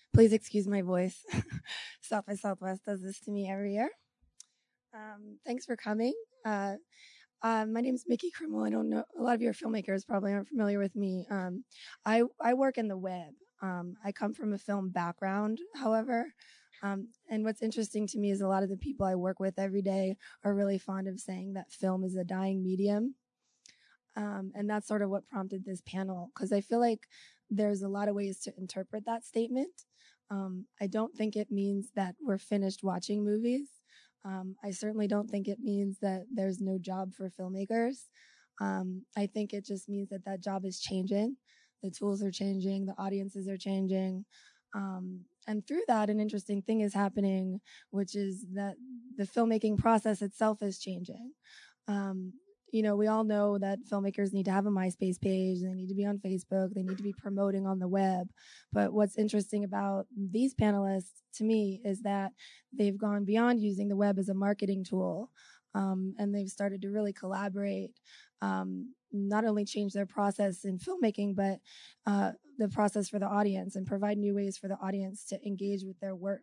Please excuse my voice. South by Southwest does this to me every year. Thanks for coming. My name is Mickey Krimmel. I don't know, a lot of your filmmakers probably aren't familiar with me. I work in the web. I come from a film background, however. And what's interesting to me is a lot of the people I work with every day are really fond of saying that film is a dying medium. And that's sort of what prompted this panel, because I feel like there's a lot of ways to interpret that statement. I don't think it means that we're finished watching movies. I certainly don't think it means that there's no job for filmmakers. I think it just means that that job is changing. The tools are changing, the audiences are changing. And through that, an interesting thing is happening, which is that the filmmaking process itself is changing. We all know that filmmakers need to have a MySpace page, they need to be on Facebook, they need to be promoting on the web. But what's interesting about these panelists to me is that they've gone beyond using the web as a marketing tool, and they've started to really collaborate, not only change their process in filmmaking, but the process for the audience, and provide new ways for the audience to engage with their work.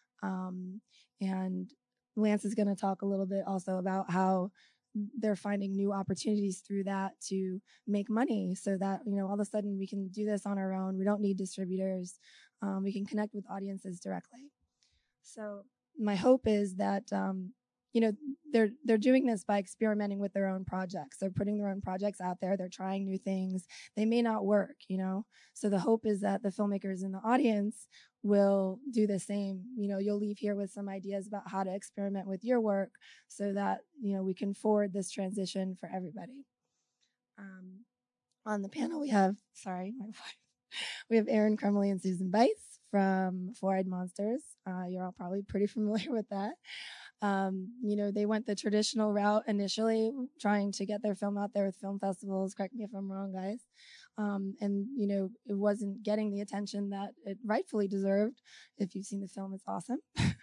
And Lance is going to talk a little bit also about how they're finding new opportunities through that to make money, so that, all of a sudden we can do this on our own. We don't need distributors. We can connect with audiences directly. So my hope is that, they're doing this by experimenting with their own projects. They're putting their own projects out there. They're trying new things. They may not work, So the hope is that the filmmakers in the audience will do the same. You'll leave here with some ideas about how to experiment with your work, so that, we can forward this transition for everybody. On the panel, we have, we have Erin Crumley and Susan Bice from Four-Eyed Monsters. You're all probably pretty familiar with that. They went the traditional route initially, trying to get their film out there with film festivals. Correct me if I'm wrong, guys. And it wasn't getting the attention that it rightfully deserved. If you've seen the film, it's awesome.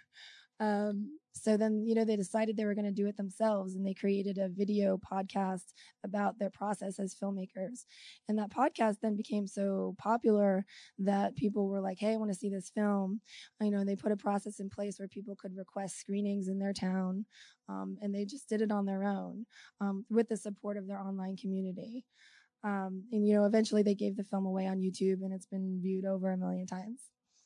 So then, they decided they were going to do it themselves, and they created a video podcast about their process as filmmakers. And that podcast then became so popular that people were like, hey, I want to see this film. They put a process in place where people could request screenings in their town. And they just did it on their own, with the support of their online community. And eventually they gave the film away on YouTube, and it's been viewed over 1 million times.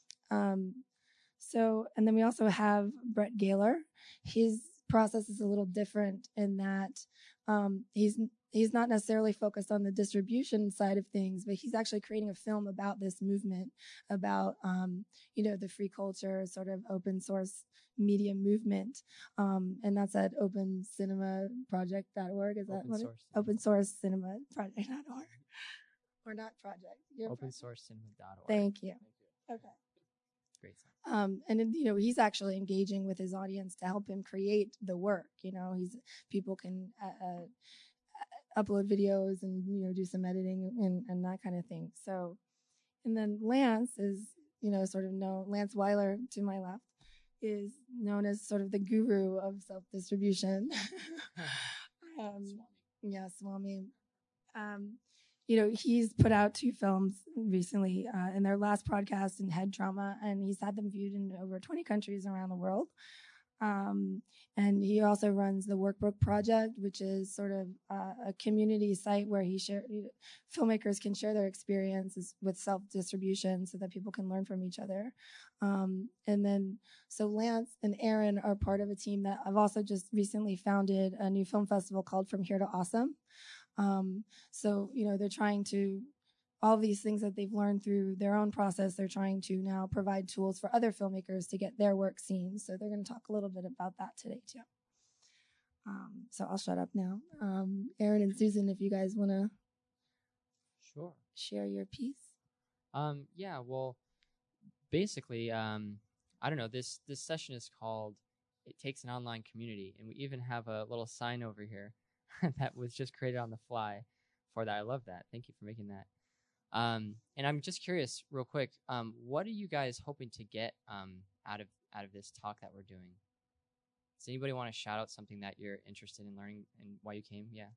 And then we also have Brett Gaylor. His process is a little different in that he's not necessarily focused on the distribution side of things, but he's actually creating a film about this movement, about the free culture, sort of open source media movement, and that's at opencinemaproject.org. Is that what it is? Open Source Cinema Project.org, or not project? OpenSourceCinema.org. Thank you. Okay. Great. And he's actually engaging with his audience to help him create the work. People can upload videos and do some editing and that kind of thing. So, and then Lance is Lance Weiler to my left is known as sort of the guru of self-distribution. Swami. He's put out 2 films recently, in their last podcast in Head Trauma, and he's had them viewed in over 20 countries around the world. And he also runs the Workbook Project, which is sort of a community site where filmmakers can share their experiences with self-distribution so that people can learn from each other. So Lance and Erin are part of a team that I've also just recently founded a new film festival called From Here to Awesome. They're trying to, all these things that they've learned through their own process, they're trying to now provide tools for other filmmakers to get their work seen. So they're going to talk a little bit about that today too. So I'll shut up now. Erin and Susan, if you guys want to share your piece. Well, basically, I don't know, this session is called It Takes an Online Community, and we even have a little sign over here that was just created on the fly for that. I love that. Thank you for making that. And I'm just curious, real quick, what are you guys hoping to get out of this talk that we're doing? Does anybody want to shout out something that you're interested in learning and why you came? Yeah.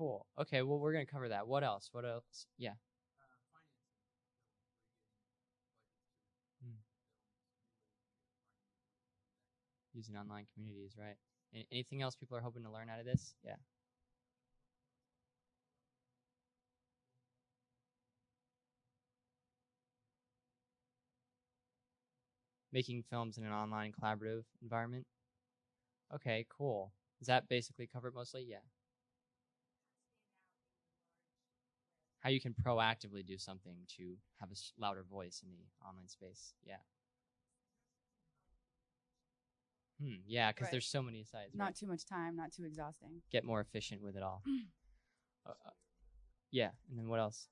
cool. Okay, well, we're gonna cover that. What else? What else? Yeah. Hmm. Using online communities, right? Anything else people are hoping to learn out of this? Yeah. Making films in an online collaborative environment. Okay, cool. Does that basically cover it mostly? Yeah. How you can proactively do something to have a louder voice in the online space. Yeah. Yeah, because Right. there's so many sites. Not Right? too much time, not too exhausting. Get more efficient with it all. Yeah, and then what else?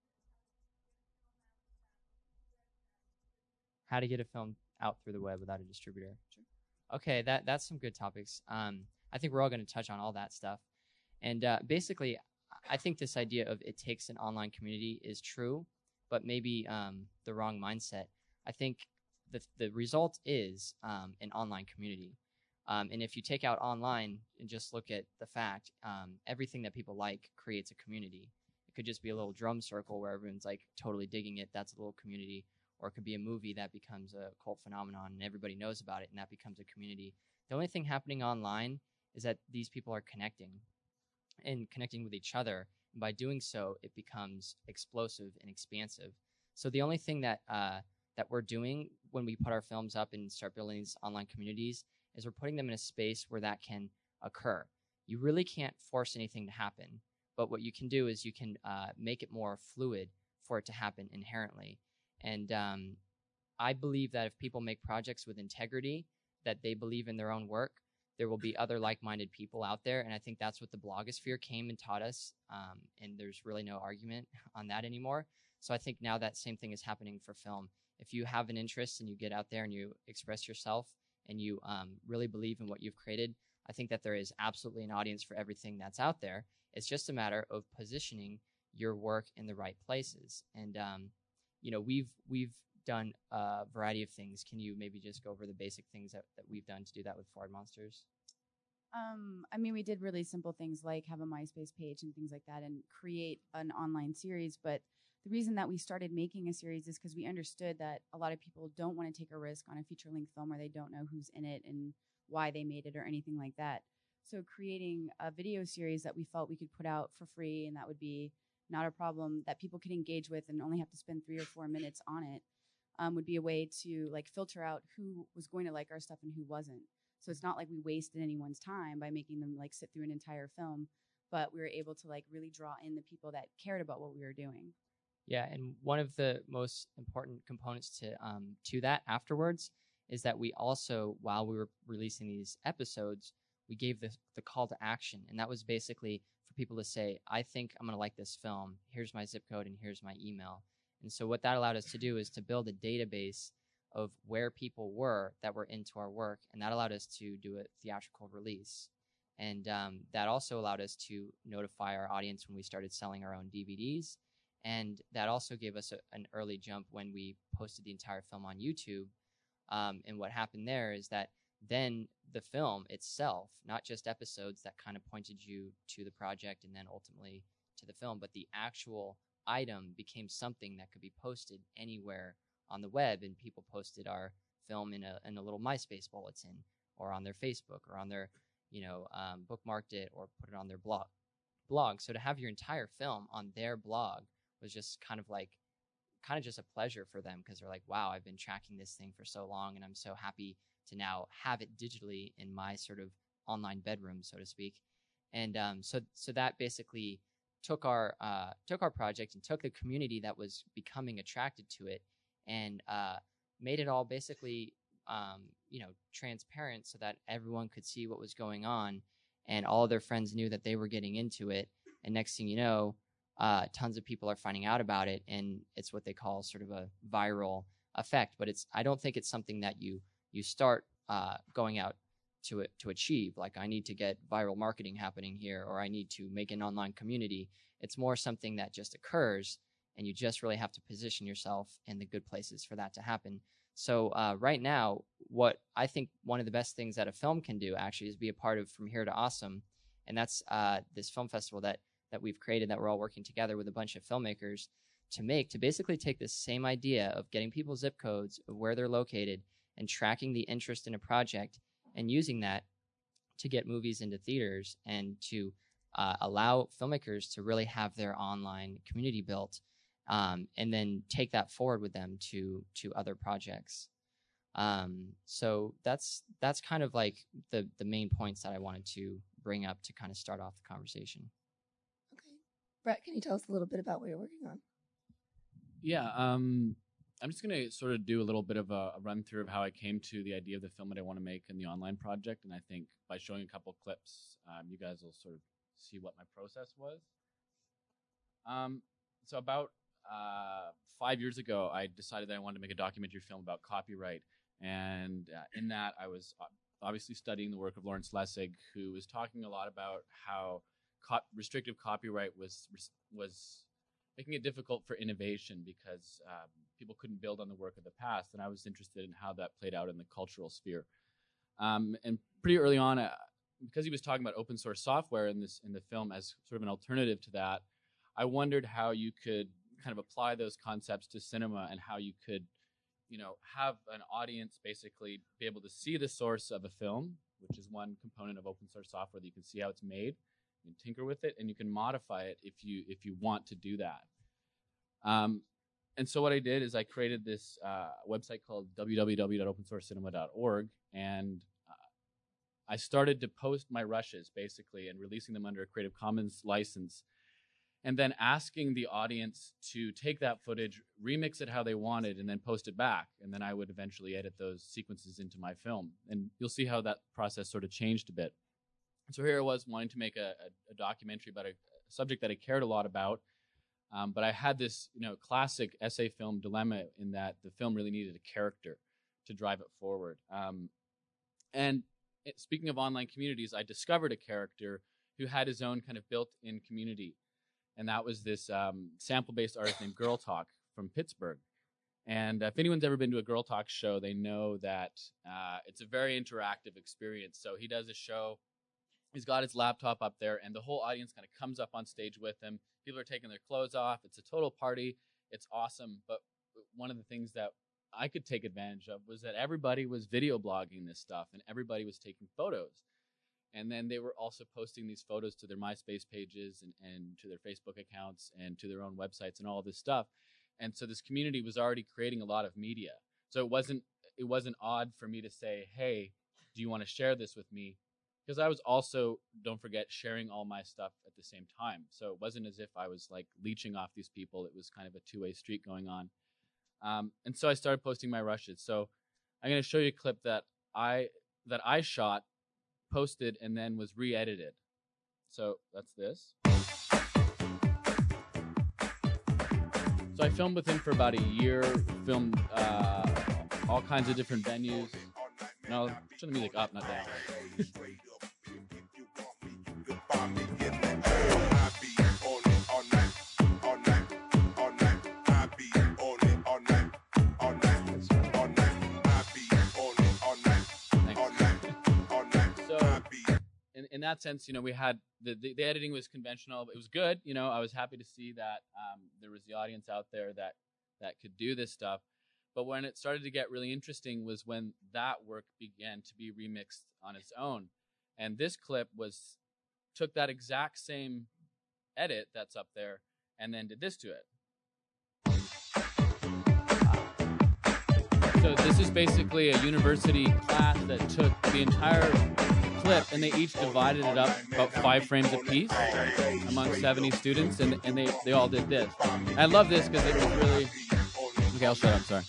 How to get a film out through the web without a distributor. Sure. Okay, that's some good topics. I think we're all going to touch on all that stuff. And basically, I think this idea of it takes an online community is true, but maybe the wrong mindset. I think the result is an online community. And if you take out online and just look at the fact, everything that people like creates a community. It could just be a little drum circle where everyone's like totally digging it. That's a little community. Or it could be a movie that becomes a cult phenomenon and everybody knows about it and that becomes a community. The only thing happening online is that these people are connecting and connecting with each other. And by doing so, it becomes explosive and expansive. So the only thing that we're doing when we put our films up and start building these online communities is we're putting them in a space where that can occur. You really can't force anything to happen, but what you can do is you can make it more fluid for it to happen inherently. And I believe that if people make projects with integrity, that they believe in their own work, there will be other like-minded people out there. And I think that's what the blogosphere came and taught us. And there's really no argument on that anymore. So I think now that same thing is happening for film. If you have an interest and you get out there and you express yourself and you really believe in what you've created, I think that there is absolutely an audience for everything that's out there. It's just a matter of positioning your work in the right places. And we've done a variety of things. Can you maybe just go over the basic things that we've done to do that with Forward Monsters? I mean, we did really simple things like have a MySpace page and things like that and create an online series. But the reason that we started making a series is because we understood that a lot of people don't want to take a risk on a feature-length film where they don't know who's in it and why they made it or anything like that. So creating a video series that we felt we could put out for free and that would be not a problem that people could engage with and only have to spend 3 or 4 minutes on it would be a way to like filter out who was going to like our stuff and who wasn't. So it's not like we wasted anyone's time by making them like sit through an entire film, but we were able to like really draw in the people that cared about what we were doing. Yeah, and one of the most important components to that afterwards is that we also, while we were releasing these episodes, we gave the call to action, and that was basically for people to say, I think I'm going to like this film. Here's my zip code and here's my email. And so what that allowed us to do is to build a database of where people were that were into our work, and that allowed us to do a theatrical release. And that also allowed us to notify our audience when we started selling our own DVDs. And that also gave us an early jump when we posted the entire film on YouTube. And what happened there is that then the film itself, not just episodes that kind of pointed you to the project and then ultimately to the film, but the actual item became something that could be posted anywhere on the web. And people posted our film in a little MySpace bulletin or on their Facebook or on their, bookmarked it or put it on their blog. So to have your entire film on their blog was just kind of just a pleasure for them, because they're like, wow, I've been tracking this thing for so long and I'm so happy to now have it digitally in my sort of online bedroom, so to speak. And so that basically took our project and took the community that was becoming attracted to it and made it all basically transparent so that everyone could see what was going on, and all of their friends knew that they were getting into it. And next thing you know, tons of people are finding out about it, and it's what they call sort of a viral effect. But I don't think it's something that you start going out to achieve. Like, I need to get viral marketing happening here, or I need to make an online community. It's more something that just occurs, and you just really have to position yourself in the good places for that to happen. So right now, what I think one of the best things that a film can do actually is be a part of From Here to Awesome. And that's this film festival that that we've created that we're all working together with a bunch of filmmakers to basically take this same idea of getting people's zip codes of where they're located and tracking the interest in a project and using that to get movies into theaters and to allow filmmakers to really have their online community built, and then take that forward with them to other projects. So that's kind of like the main points that I wanted to bring up to kind of start off the conversation. Okay. Brett, can you tell us a little bit about what you're working on? Yeah, I'm just going to sort of do a little bit of a run through of how I came to the idea of the film that I want to make in the online project. And I think by showing a couple clips, you guys will sort of see what my process was. So about 5 years ago, I decided that I wanted to make a documentary film about copyright. And in that, I was obviously studying the work of Lawrence Lessig, who was talking a lot about how restrictive copyright was making it difficult for innovation because people couldn't build on the work of the past. And I was interested in how that played out in the cultural sphere. And pretty early on, because he was talking about open source software in the film as sort of an alternative to that, I wondered how you could kind of apply those concepts to cinema and how you could, have an audience basically be able to see the source of a film, which is one component of open source software that you can see how it's made. You can tinker with it, and you can modify it if you want to do that. And so what I did is I created this website called www.opensourcecinema.org, and I started to post my rushes basically and releasing them under a Creative Commons license, and then asking the audience to take that footage, remix it how they wanted, and then post it back. And then I would eventually edit those sequences into my film. And you'll see how that process sort of changed a bit. So here I was wanting to make a documentary about a subject that I cared a lot about, but I had this classic essay film dilemma in that the film really needed a character to drive it forward. Speaking of online communities, I discovered a character who had his own kind of built-in community, and that was this sample-based artist named Girl Talk from Pittsburgh. And if anyone's ever been to a Girl Talk show, they know that it's a very interactive experience. So he does a show. He's got his laptop up there, and the whole audience kind of comes up on stage with him. People are taking their clothes off. It's a total party. It's awesome. But one of the things that I could take advantage of was that everybody was video blogging this stuff, and everybody was taking photos. And then they were also posting these photos to their MySpace pages and to their Facebook accounts and to their own websites and all this stuff. And so this community was already creating a lot of media. So it wasn't odd for me to say, hey, do you want to share this with me? Because I was also, don't forget, sharing all my stuff at the same time. So it wasn't as if I was like leeching off these people. It was kind of a two-way street going on. And so I started posting my rushes. So I'm going to show you a clip that I shot, posted, and then was re-edited. So that's this. So I filmed with him for about a year, filmed all kinds of different venues. No, turn the music up, not down. In that sense, we had the editing was conventional. It was good. I was happy to see that there was the audience out there that could do this stuff. But when it started to get really interesting was when that work began to be remixed on its own. And this clip took that exact same edit that's up there and then did this to it. So this is basically a university class that took the entire clip and they each divided it up about 5 frames a piece among 70 students, and they all did this. I love this because it was really... Okay, I'll shut up, sorry.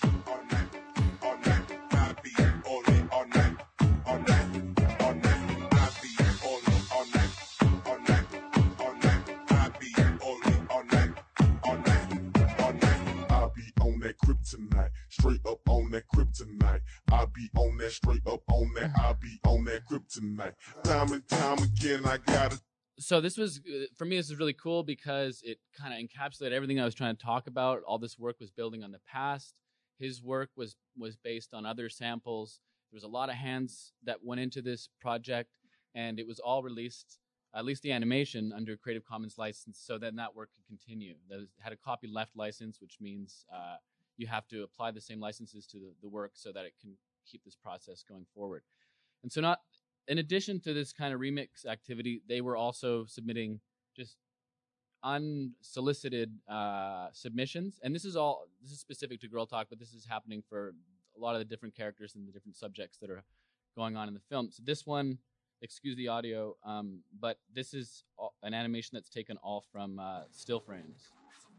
Tonight, straight up on that kryptonite. I be on that, straight up on that. I be on that kryptonite. Time and time again, I gotta. So this was, for me, this is really cool because it kind of encapsulated everything I was trying to talk about. All this work was building on the past. His work was based on other samples. There was a lot of hands that went into this project, and it was all released at least the animation, under Creative Commons license, so then that work could continue. That had a copyleft license, which means you have to apply the same licenses to the work so that it can keep this process going forward. And so in addition to this kind of remix activity, they were also submitting just unsolicited submissions. And this is specific to Girl Talk, but this is happening for a lot of the different characters and the different subjects that are going on in the film. So this one, excuse the audio, but this is an animation that's taken all from still frames.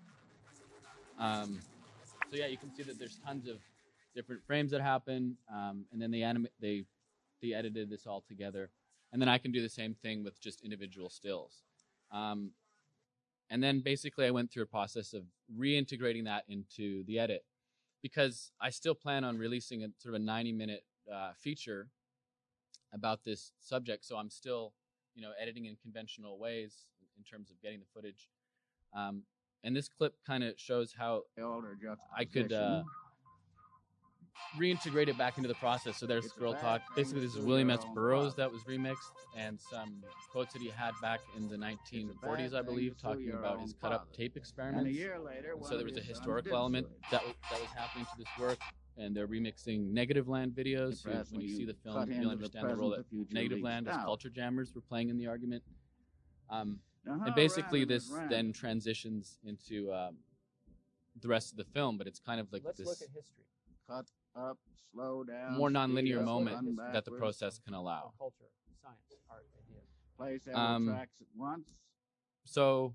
So yeah, you can see that there's tons of different frames that happen, and then they edited this all together. And then I can do the same thing with just individual stills. And then basically I went through a process of reintegrating that into the edit, because I still plan on releasing a sort of a 90-minute feature about this subject. So I'm still, editing in conventional ways in terms of getting the footage. And this clip kind of shows how I could reintegrate it back into the process. So there's Girl Talk. Basically, this is William S. Burroughs that was remixed, and some quotes that he had back in the 1940s, I believe, talking about his cut-up tape experiments. And so there was a historical element that was happening to this work, and they're remixing Negativland videos. So when you see the film, you'll understand the role that Negativland as culture jammers were playing in the argument. And basically, this then transitions into the rest of the film, but it's kind of like Let's this look at history. Cut up, slow down. more nonlinear speed up, moment run that the backwards, process can allow. Culture, science, art, ideas. Play several tracks at once. So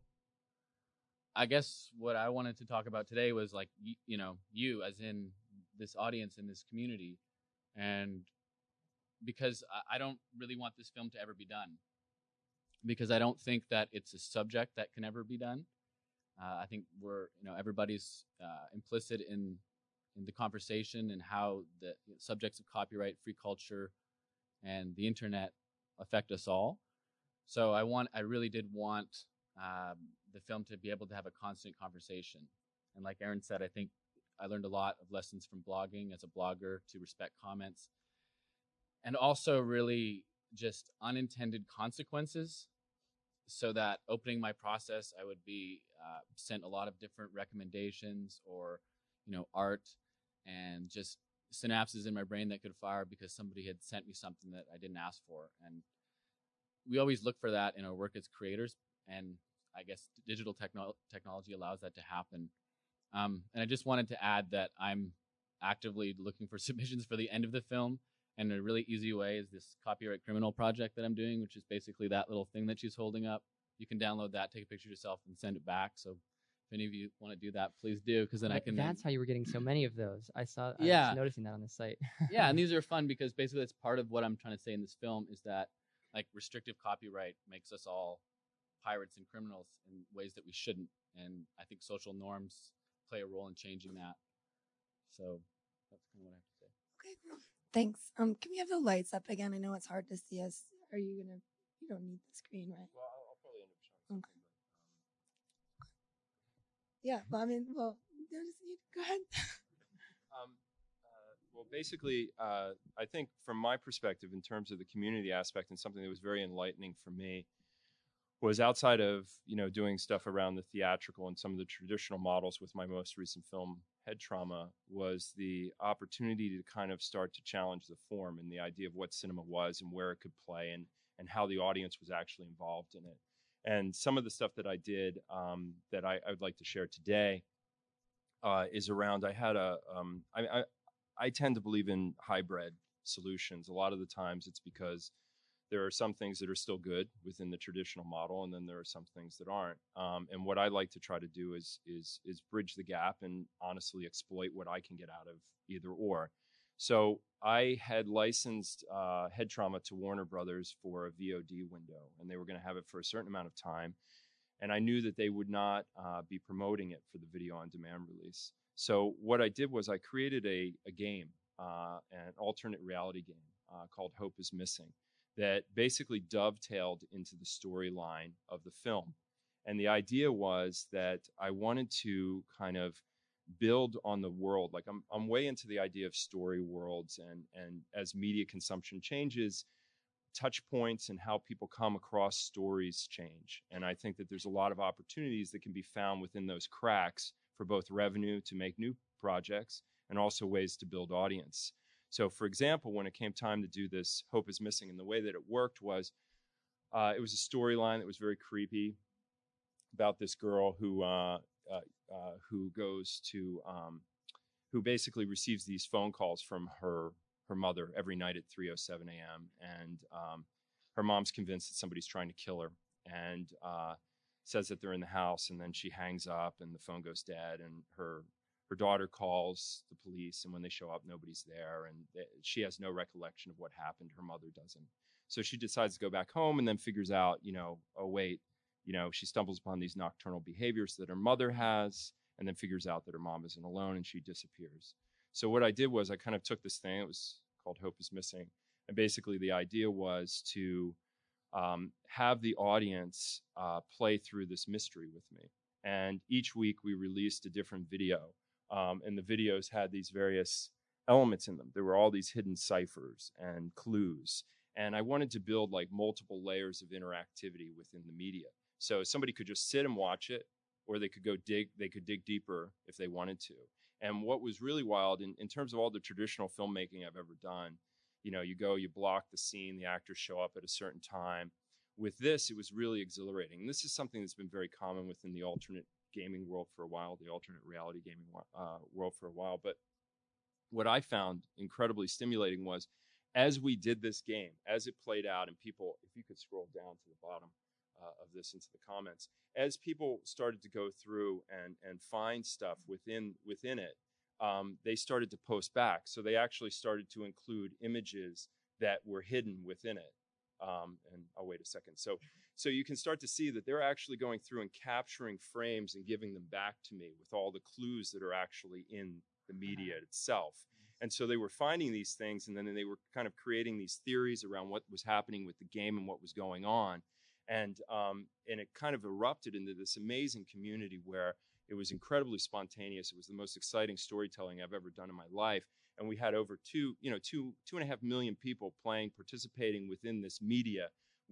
I guess what I wanted to talk about today was like, you as in this audience in this community. And because I don't really want this film to ever be done, because I don't think that it's a subject that can ever be done. I think everybody's implicit in the conversation and how the subjects of copyright, free culture, and the internet affect us all. So I really did want the film to be able to have a constant conversation. And like Aaron said, I think I learned a lot of lessons from blogging as a blogger, to respect comments, and also really just unintended consequences, so that opening my process, I would be sent a lot of different recommendations or, art, and just synapses in my brain that could fire because somebody had sent me something that I didn't ask for. And we always look for that in our work as creators, and I guess digital technology allows that to happen. And I just wanted to add that I'm actively looking for submissions for the end of the film. And a really easy way is this Copyright Criminal project that I'm doing, which is basically that little thing that she's holding up. You can download that, take a picture of yourself, and send it back. So if any of you want to do that, please do, because then I can. That's how you were getting so many of those. I was noticing that on the site. Yeah, and these are fun because basically that's part of what I'm trying to say in this film, is that like restrictive copyright makes us all pirates and criminals in ways that we shouldn't. And I think social norms play a role in changing that. So that's kind of what I have to say. Okay, cool. Thanks. Can we have the lights up again? I know it's hard to see us. You don't need the screen, right? Well, I'll probably end up showing Okay. something. Yeah, well, go ahead. Well, basically, I think from my perspective, in terms of the community aspect, and something that was very enlightening for me, was outside of doing stuff around the theatrical and some of the traditional models with my most recent film, Head Trauma, was the opportunity to kind of start to challenge the form and the idea of what cinema was and where it could play, and how the audience was actually involved in it. And some of the stuff that I did that I would like to share today is around, I tend to believe in hybrid solutions. A lot of the times it's because there are some things that are still good within the traditional model, and then there are some things that aren't. And what I like to try to do is bridge the gap and honestly exploit what I can get out of either or. So I had licensed Head Trauma to Warner Brothers for a VOD window, and they were going to have it for a certain amount of time. And I knew that they would not be promoting it for the video on demand release. So what I did was I created a game, an alternate reality game called Hope is Missing, that basically dovetailed into the storyline of the film. And the idea was that I wanted to kind of build on the world. Like I'm way into the idea of story worlds, and as media consumption changes, touch points and how people come across stories change. And I think that there's a lot of opportunities that can be found within those cracks for both revenue to make new projects and also ways to build audience. So for example, when it came time to do this Hope is Missing, and the way that it worked was it was a storyline that was very creepy about this girl who goes to who basically receives these phone calls from her mother every night at 3:07 a.m. And her mom's convinced that somebody's trying to kill her, and says that they're in the house, and then she hangs up and the phone goes dead, and her daughter calls the police, and when they show up, nobody's there, and she has no recollection of what happened. Her mother doesn't. So she decides to go back home, and then figures out, oh wait, she stumbles upon these nocturnal behaviors that her mother has, and then figures out that her mom isn't alone, and she disappears. So what I did was I kind of took this thing, it was called Hope is Missing, and basically the idea was to have the audience play through this mystery with me. And each week we released a different video, and the videos had these various elements in them. There were all these hidden ciphers and clues, and I wanted to build like multiple layers of interactivity within the media. So somebody could just sit and watch it, or they could dig deeper if they wanted to. And what was really wild in terms of all the traditional filmmaking I've ever done, you block the scene, the actors show up at a certain time. With this, it was really exhilarating. And this is something that's been very common within the alternate gaming world for a while, the alternate reality gaming world for a while. But what I found incredibly stimulating was, as we did this game, as it played out, and people, if you could scroll down to the bottom of this into the comments, as people started to go through and find stuff within it, they started to post back. So they actually started to include images that were hidden within it. And I'll wait a second. So you can start to see that they're actually going through and capturing frames and giving them back to me with all the clues that are actually in the media itself. And so they were finding these things, and then they were kind of creating these theories around what was happening with the game and what was going on. And it kind of erupted into this amazing community where it was incredibly spontaneous. It was the most exciting storytelling I've ever done in my life. And we had over 2.5 million people participating within this media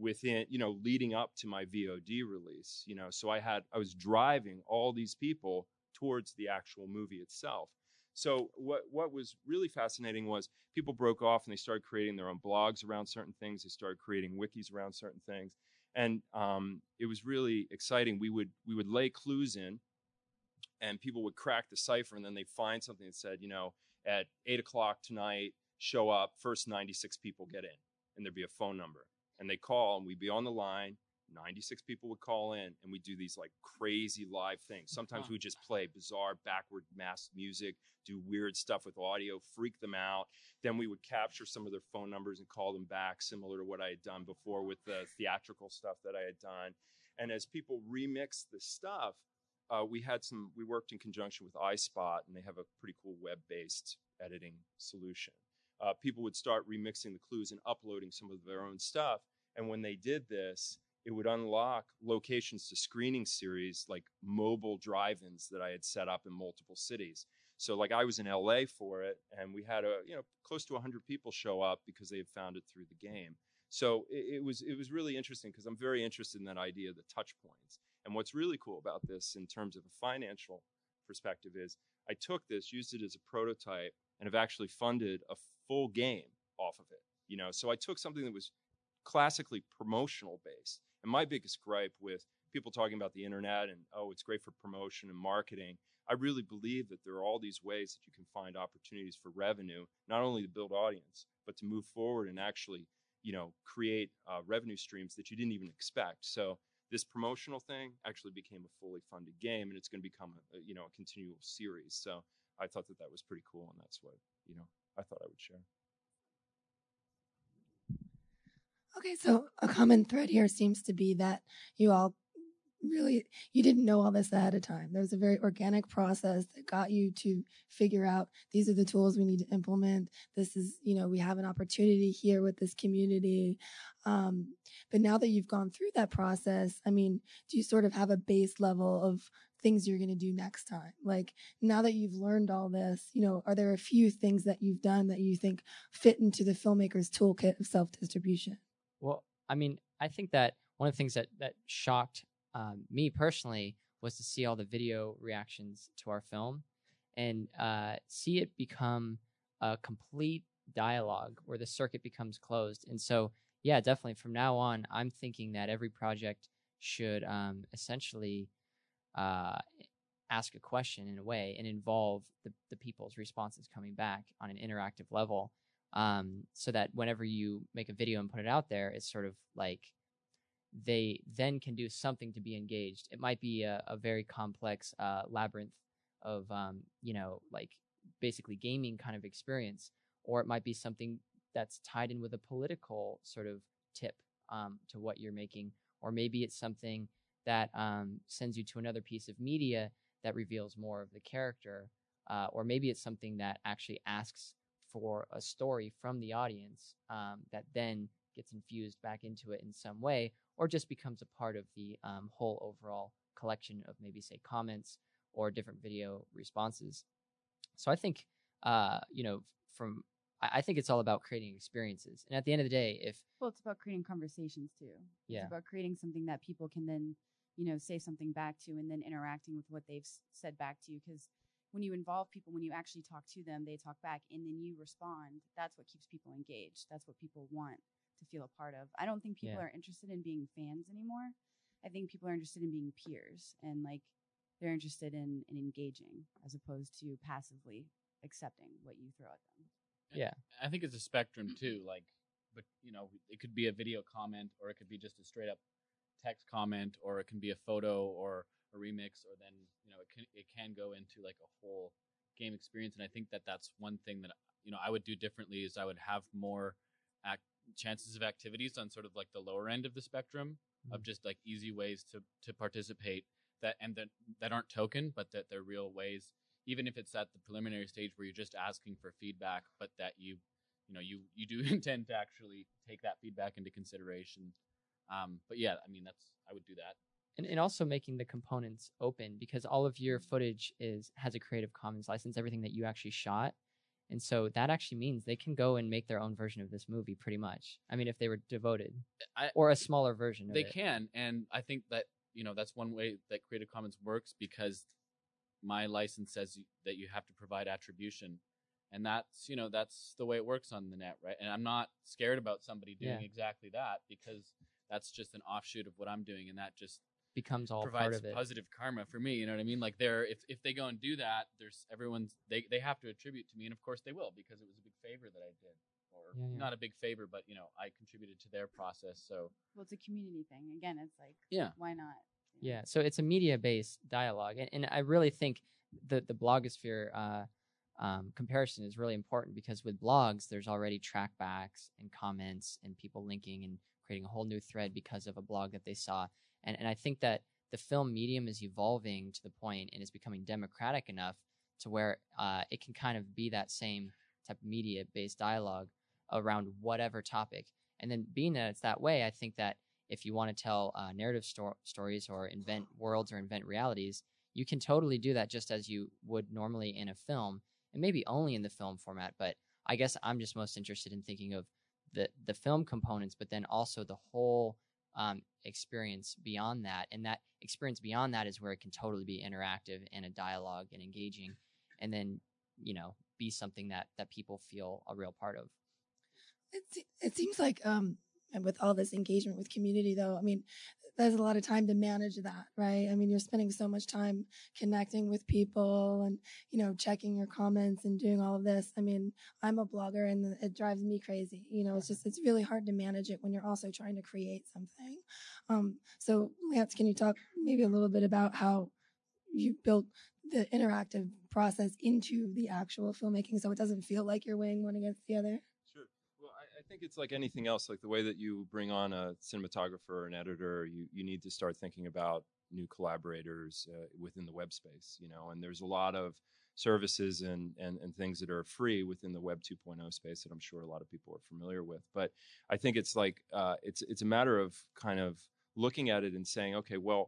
leading up to my VOD release. So I was driving all these people towards the actual movie itself. So what was really fascinating was people broke off and they started creating their own blogs around certain things. They started creating wikis around certain things. And it was really exciting. We would lay clues in, and people would crack the cipher, and then they'd find something that said, at 8 o'clock tonight, show up, first 96 people get in, and there'd be a phone number. And they'd call, and we'd be on the line. 96 people would call in, and we'd do these like crazy live things. Sometimes we'd just play bizarre backward masked music, do weird stuff with audio, freak them out. Then we would capture some of their phone numbers and call them back, similar to what I had done before with the theatrical stuff that I had done. And as people remixed the stuff, we worked in conjunction with iSpot, and they have a pretty cool web-based editing solution. People would start remixing the clues and uploading some of their own stuff. And when they did this, it would unlock locations to screening series like mobile drive-ins that I had set up in multiple cities. So like I was in LA for it, and we had close to 100 people show up because they had found it through the game. So it was really interesting, because I'm very interested in that idea of the touch points. And what's really cool about this in terms of a financial perspective is I took this, used it as a prototype, and have actually funded a full game off of it. So I took something that was classically promotional based. And my biggest gripe with people talking about the internet and, it's great for promotion and marketing, I really believe that there are all these ways that you can find opportunities for revenue, not only to build audience, but to move forward and actually, create revenue streams that you didn't even expect. So this promotional thing actually became a fully funded game, and it's going to become a continual series. So I thought that was pretty cool, and that's what, I thought I would share. Okay, so a common thread here seems to be that you didn't know all this ahead of time. There was a very organic process that got you to figure out these are the tools we need to implement. This is, we have an opportunity here with this community. But now that you've gone through that process, do you sort of have a base level of things you're going to do next time? Like, now that you've learned all this, are there a few things that you've done that you think fit into the filmmaker's toolkit of self-distribution? Well, I mean, I think that one of the things that shocked me personally was to see all the video reactions to our film and see it become a complete dialogue where the circuit becomes closed. And so, yeah, definitely from now on, I'm thinking that every project should essentially ask a question in a way and involve the people's responses coming back on an interactive level, so that whenever you make a video and put it out there, it's sort of like they then can do something to be engaged. It might be a very complex labyrinth of, like basically gaming kind of experience, or it might be something that's tied in with a political sort of tip to what you're making, or maybe it's something that sends you to another piece of media that reveals more of the character, or maybe it's something that actually asks for a story from the audience that then gets infused back into it in some way, or just becomes a part of the whole overall collection of maybe, say, comments or different video responses. So I think, I think it's all about creating experiences. And at the end of the day, it's about creating conversations too. Yeah. It's about creating something that people can then, say something back to, and then interacting with what they've said back to you. Because when you involve people, when you actually talk to them, they talk back, and then you respond. That's what keeps people engaged. That's what people want to feel a part of. I don't think people are interested in being fans anymore. I think people are interested in being peers, and like they're interested in engaging as opposed to passively accepting what you throw at them. Yeah. I think it's a spectrum too. Like, but it could be a video comment, or it could be just a straight up text comment, or it can be a photo or a remix, or then it can go into like a whole game experience. And I think that that's one thing that I would do differently is I would have more chances of activities on sort of like the lower end of the spectrum of just like easy ways to participate that aren't token, but that they're real ways, even if it's at the preliminary stage where you're just asking for feedback, but that you do intend to actually take that feedback into consideration. But yeah, I mean, I would do that. And also making the components open, because all of your footage has a Creative Commons license, everything that you actually shot. And so that actually means they can go and make their own version of this movie pretty much. I mean, if they were devoted, or a smaller version of it. They can. And I think that, that's one way that Creative Commons works, because my license says that you have to provide attribution. And that's, that's the way it works on the net, right? And I'm not scared about somebody doing exactly that, because that's just an offshoot of what I'm doing, and that just becomes all provides part of it. Positive karma for me. You know what I mean? Like if they go and do that, there's they have to attribute to me, and of course they will, because it was a big favor that I did, or not a big favor, but I contributed to their process. So it's a community thing. Again, it's like why not? Yeah. So it's a media-based dialogue, and I really think the blogosphere comparison is really important, because with blogs, there's already trackbacks and comments and people linking and creating a whole new thread because of a blog that they saw. And I think that the film medium is evolving to the point and is becoming democratic enough to where it can kind of be that same type of media-based dialogue around whatever topic. And then being that it's that way, I think that if you want to tell narrative stories or invent worlds or invent realities, you can totally do that just as you would normally in a film, and maybe only in the film format. But I guess I'm just most interested in thinking of the film components, but then also the whole experience beyond that. And that experience beyond that is where it can totally be interactive and a dialogue and engaging, and then, be something that people feel a real part of. It seems like, and with all this engagement with community, though, I mean, there's a lot of time to manage that, right? I mean, you're spending so much time connecting with people and, checking your comments and doing all of this. I mean, I'm a blogger and it drives me crazy. It's really hard to manage it when you're also trying to create something. So Lance, can you talk maybe a little bit about how you built the interactive process into the actual filmmaking so it doesn't feel like you're weighing one against the other? Sure. Well, I think it's like anything else, like the way that you bring on a cinematographer or an editor, you need to start thinking about new collaborators within the web space, and there's a lot of services and things that are free within the Web 2.0 space that I'm sure a lot of people are familiar with. But I think it's like, it's a matter of kind of looking at it and saying, okay, well,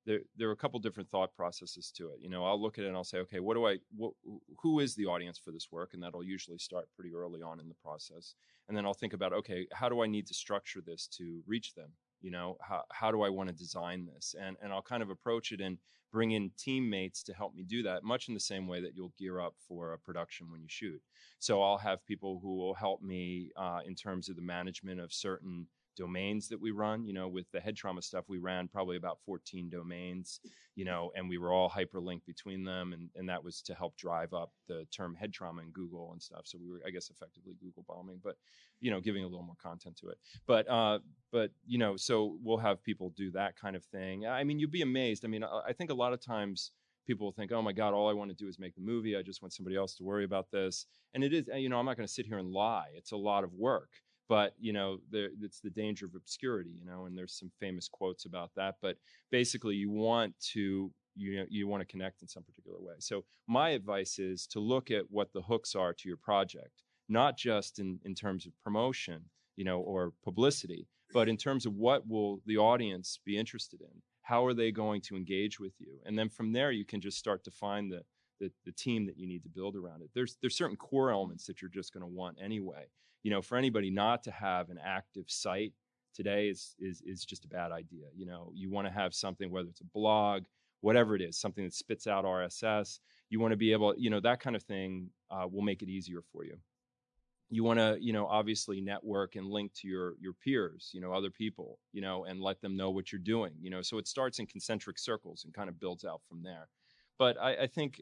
there are a couple different thought processes to it. I'll look at it and I'll say, okay, who is the audience for this work? And that'll usually start pretty early on in the process. And then I'll think about, okay, how do I need to structure this to reach them? How do I want to design this? And I'll kind of approach it and bring in teammates to help me do that, much in the same way that you'll gear up for a production when you shoot. So I'll have people who will help me in terms of the management of certain domains that we run. With the head trauma stuff, we ran probably about 14 domains, and we were all hyperlinked between them. And that was to help drive up the term head trauma in Google and stuff. So we were, I guess, effectively Google bombing, but, giving a little more content to it. But so we'll have people do that kind of thing. I mean, you'd be amazed. I mean, I think a lot of times people will think, oh my God, all I want to do is make the movie. I just want somebody else to worry about this. And it is, I'm not going to sit here and lie. It's a lot of work. But, it's the danger of obscurity, and there's some famous quotes about that. But basically, you want to connect in some particular way. So my advice is to look at what the hooks are to your project, not just in terms of promotion, or publicity, but in terms of what will the audience be interested in? How are they going to engage with you? And then from there, you can just start to find the team that you need to build around it. There's certain core elements that you're just going to want anyway. For anybody not to have an active site today is just a bad idea. You want to have something, whether it's a blog, whatever it is, something that spits out RSS. You want to be able, that kind of thing will make it easier for you. You want to, obviously network and link to your peers, other people, and let them know what you're doing, so it starts in concentric circles and kind of builds out from there. But I think,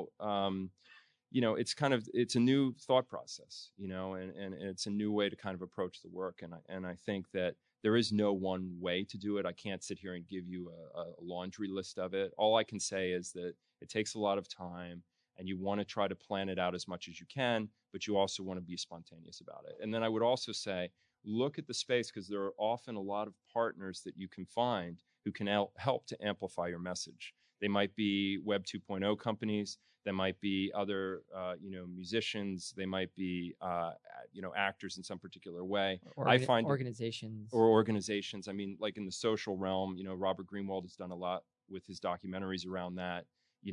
it's a new thought process, and it's a new way to kind of approach the work. And I think that there is no one way to do it. I can't sit here and give you a laundry list of it. All I can say is that it takes a lot of time, and you want to try to plan it out as much as you can, but you also want to be spontaneous about it. And then I would also say, look at the space, because there are often a lot of partners that you can find who can help to amplify your message. They might be Web 2.0 companies. There might be other, musicians. They might be, actors in some particular way. I find organizations. I mean, like in the social realm, Robert Greenwald has done a lot with his documentaries around that.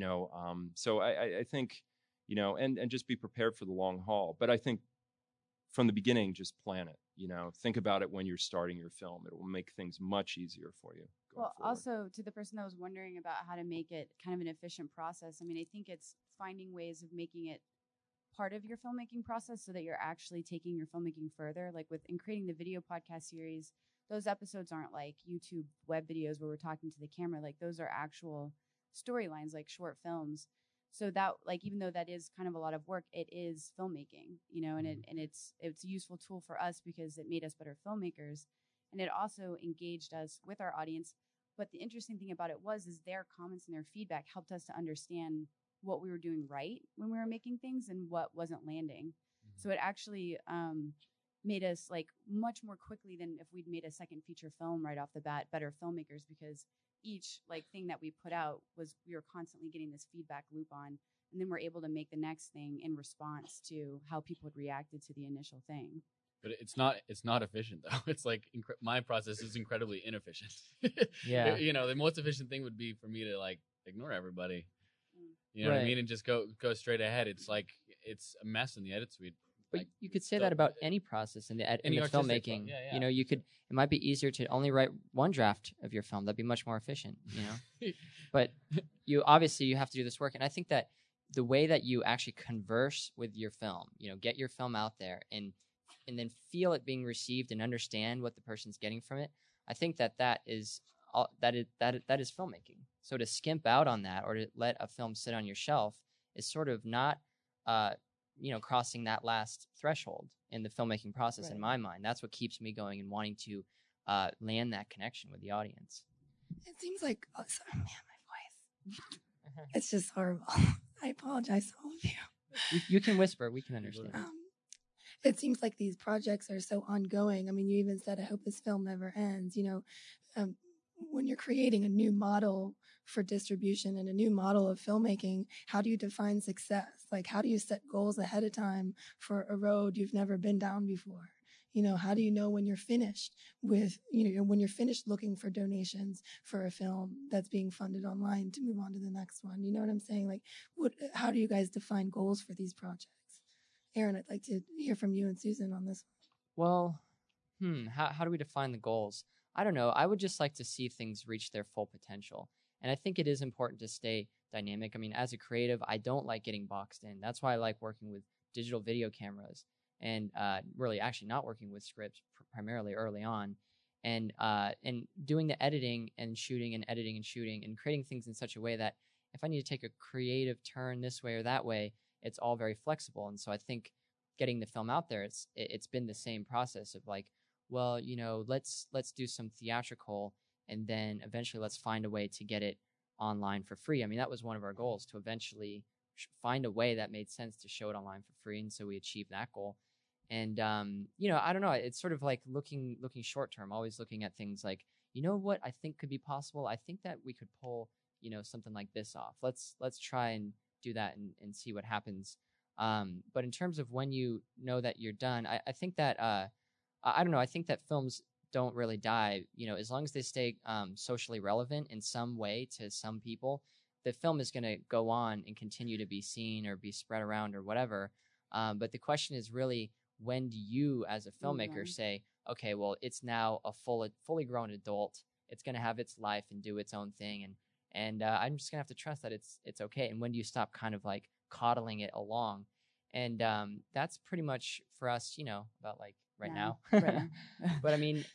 So I think, and just be prepared for the long haul. But I think from the beginning, just plan it. Think about it when you're starting your film. It will make things much easier for you. Well, also to the person that was wondering about how to make it kind of an efficient process, I mean, I think it's finding ways of making it part of your filmmaking process so that you're actually taking your filmmaking further. Like in creating the video podcast series, those episodes aren't like YouTube web videos where we're talking to the camera. Like those are actual storylines, like short films. So that, like, even though that is kind of a lot of work, it is filmmaking, and it's a useful tool for us because it made us better filmmakers, and it also engaged us with our audience. But the interesting thing about it is their comments and their feedback helped us to understand what we were doing right when we were making things and what wasn't landing. Mm-hmm. So it actually made us like much more quickly than if we'd made a second feature film right off the bat, better filmmakers, because each like thing that we put out was we were constantly getting this feedback loop on, and then we're able to make the next thing in response to how people had reacted to the initial thing. But it's not efficient though. It's like my process is incredibly inefficient. Yeah. The most efficient thing would be for me to like ignore everybody. You know right. what I mean? And just go straight ahead. It's like it's a mess in the edit suite. But like, you could say that about any process in the filmmaking. Yeah. It might be easier to only write one draft of your film. That'd be much more efficient, But you have to do this work. And I think that the way that you actually converse with your film, get your film out there and then feel it being received and understand what the person's getting from it, I think that is filmmaking. So to skimp out on that or to let a film sit on your shelf is sort of not crossing that last threshold in the filmmaking process. Right. In my mind, that's what keeps me going and wanting to land that connection with the audience. It seems like, sorry, man, my voice. It's just horrible. I apologize to all of you. You can whisper. We can understand. It seems like these projects are so ongoing. I mean, you even said, I hope this film never ends. When you're creating a new model for distribution and a new model of filmmaking, how do you define success? Like, how do you set goals ahead of time for a road you've never been down before? how do you know when you're finished with, when you're finished looking for donations for a film that's being funded online to move on to the next one? You know what I'm saying? Like, how do you guys define goals for these projects? Aaron, I'd like to hear from you and Susan on this one. Well, how do we define the goals? I don't know. I would just like to see things reach their full potential. And I think it is important to stay dynamic. I mean, as a creative, I don't like getting boxed in. That's why I like working with digital video cameras and really actually not working with scripts primarily early on, and doing the editing and shooting and editing and shooting and creating things in such a way that if I need to take a creative turn this way or that way, it's all very flexible. And so I think getting the film out there, it's been the same process of like, well, let's do some theatrical, and then eventually let's find a way to get it online for free. I mean, that was one of our goals, to eventually find a way that made sense to show it online for free, and so we achieved that goal. And I don't know, it's sort of like looking short term, always looking at things like, what I think could be possible. I think that we could pull something like this off. Let's try and do that and see what happens. But in terms of when you know that you're done, I think that I don't know, I think that films don't really die, as long as they stay socially relevant in some way to some people. The film is going to go on and continue to be seen or be spread around or whatever. But the question is really, when do you as a filmmaker say, okay, well, it's now a fully grown adult. It's going to have its life and do its own thing. And I'm just going to have to trust that it's okay. And when do you stop kind of like coddling it along? And that's pretty much for us, about like right now. Right. But I mean,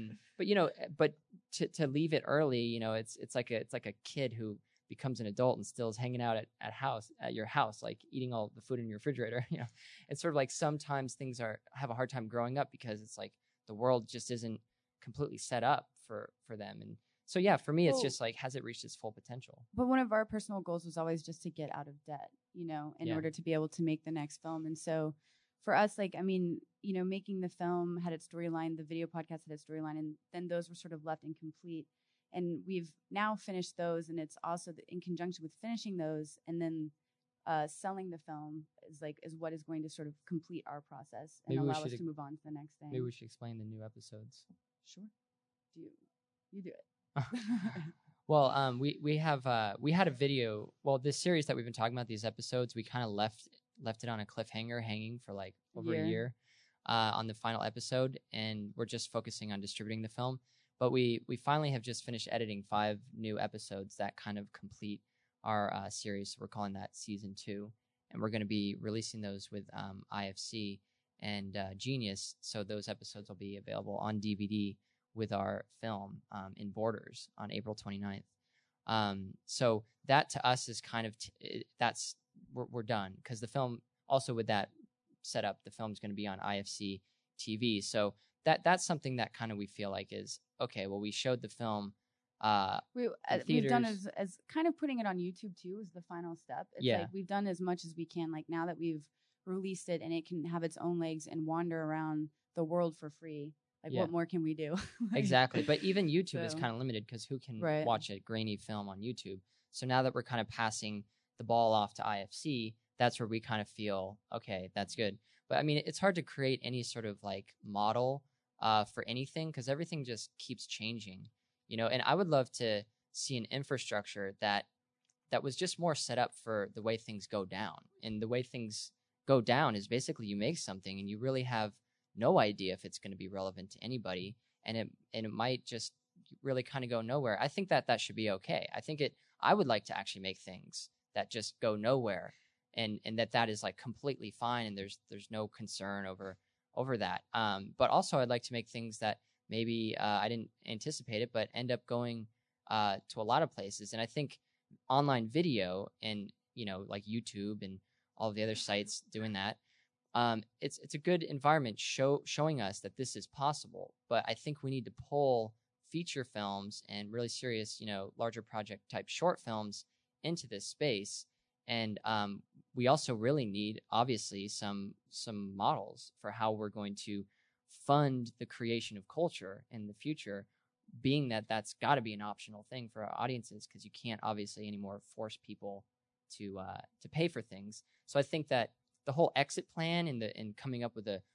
but to leave it early, it's like a kid who becomes an adult and still is hanging out at your house, like eating all the food in your refrigerator. It's sort of like sometimes things have a hard time growing up because it's like the world just isn't completely set up for them. And so, yeah, for me, it's just like, has it reached its full potential? But one of our personal goals was always just to get out of debt, in order to be able to make the next film. And so for us, like, I mean, making the film had its storyline, the video podcast had its storyline, and then those were sort of left incomplete. And we've now finished those, and it's also in conjunction with finishing those and then selling the film is what is going to sort of complete our process and allow us to move on to the next thing. Maybe we should explain the new episodes. Sure. You do it. Well, we had a video. Well, this series that we've been talking about, these episodes, we kind of left it on a cliffhanger, hanging for like over a year on the final episode, and we're just focusing on distributing the film. But we finally have just finished editing 5 new episodes that kind of complete our series. So we're calling that season 2, and we're going to be releasing those with IFC and Genius. So those episodes will be available on DVD with our film in Borders on April 29th. So that to us is kind of we're done, because the film also with that setup, the film's going to be on IFC TV. So that's something that kind of we feel like is okay. Well, we showed the film. We've done as kind of putting it on YouTube too is the final step. It's like we've done as much as we can. Like now that we've released it and it can have its own legs and wander around the world for free. Like what more can we do? Exactly. But even YouTube is kind of limited, because who can watch a grainy film on YouTube? So now that we're kind of passing the ball off to IFC, that's where we kind of feel, okay, that's good. But I mean, it's hard to create any sort of like model for anything, because everything just keeps changing, and I would love to see an infrastructure that was just more set up for the way things go down. And the way things go down is basically you make something and you really have no idea if it's going to be relevant to anybody, and it might just really kind of go nowhere. I think that should be okay. I would like to actually make things that just go nowhere, and that is like completely fine, and there's no concern over that. But also I'd like to make things that maybe I didn't anticipate it, but end up going to a lot of places. And I think online video and like YouTube and all of the other sites doing that, it's a good environment showing us that this is possible. But I think we need to pull feature films and really serious, larger project type short films into this space. And we also really need, obviously, some models for how we're going to fund the creation of culture in the future, being that that's got to be an optional thing for our audiences, because you can't obviously anymore force people to pay for things. So I think that the whole exit plan and coming up with a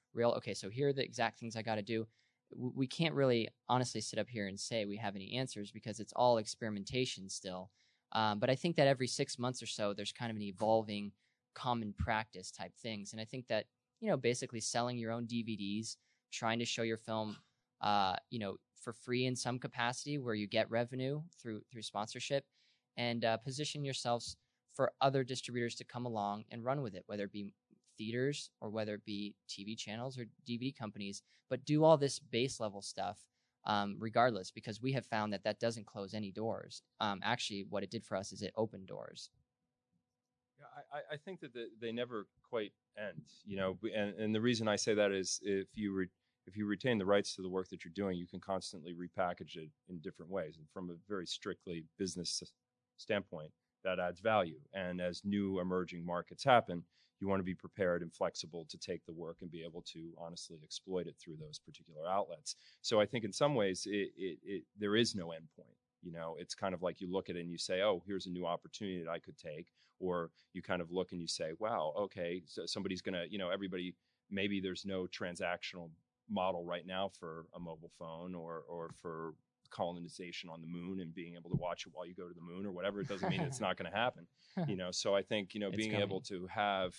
real, okay, so here are the exact things I got to do. We can't really honestly sit up here and say we have any answers because it's all experimentation still. But I think that every 6 months or so, there's kind of an evolving common practice type things. And I think that, basically selling your own DVDs, trying to show your film, for free in some capacity where you get revenue through sponsorship, and position yourselves for other distributors to come along and run with it, whether it be theaters or whether it be TV channels or DVD companies, but do all this base level stuff regardless, because we have found that doesn't close any doors. Actually, what it did for us is it opened doors. Yeah, I think that they never quite end, and the reason I say that is if you retain the rights to the work that you're doing, you can constantly repackage it in different ways. And from a very strictly business standpoint, that adds value. And as new emerging markets happen, you want to be prepared and flexible to take the work and be able to honestly exploit it through those particular outlets. So I think in some ways, there is no end point. It's kind of like you look at it and you say, oh, here's a new opportunity that I could take. Or you kind of look and you say, wow, okay, so somebody's going to, everybody, maybe there's no transactional model right now for a mobile phone or for colonization on the moon and being able to watch it while you go to the moon or whatever. It doesn't mean it's not going to happen. So I think, being able to have,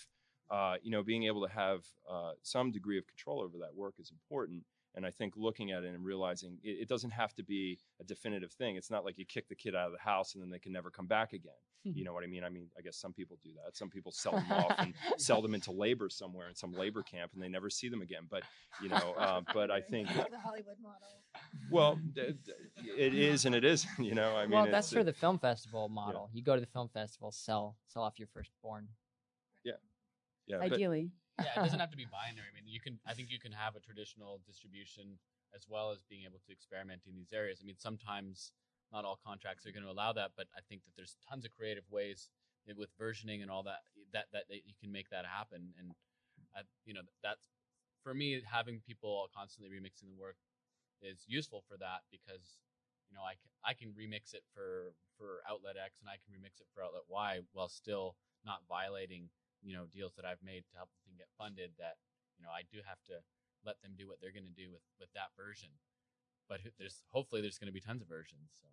some degree of control over that work is important. And I think looking at it and realizing it doesn't have to be a definitive thing. It's not like you kick the kid out of the house and then they can never come back again. You know what I mean? I guess some people do that. Some people sell them off and sell them into labor somewhere in some labor camp and they never see them again. But, but I think the Hollywood model. Well, it is and it isn't, Well, that's for the film festival model. Yeah. You go to the film festival, sell off your firstborn. Yeah. Yeah. Ideally. Yeah, it doesn't have to be binary. I mean, I think you can have a traditional distribution as well as being able to experiment in these areas. I mean, sometimes not all contracts are going to allow that, but I think that there's tons of creative ways with versioning and all that you can make that happen. And that's for me, having people constantly remixing the work is useful for that because I can remix it for outlet X and I can remix it for outlet Y while still not violating deals that I've made to help the thing get funded, that I do have to let them do what they're going to do with that version. But hopefully there's going to be tons of versions. So.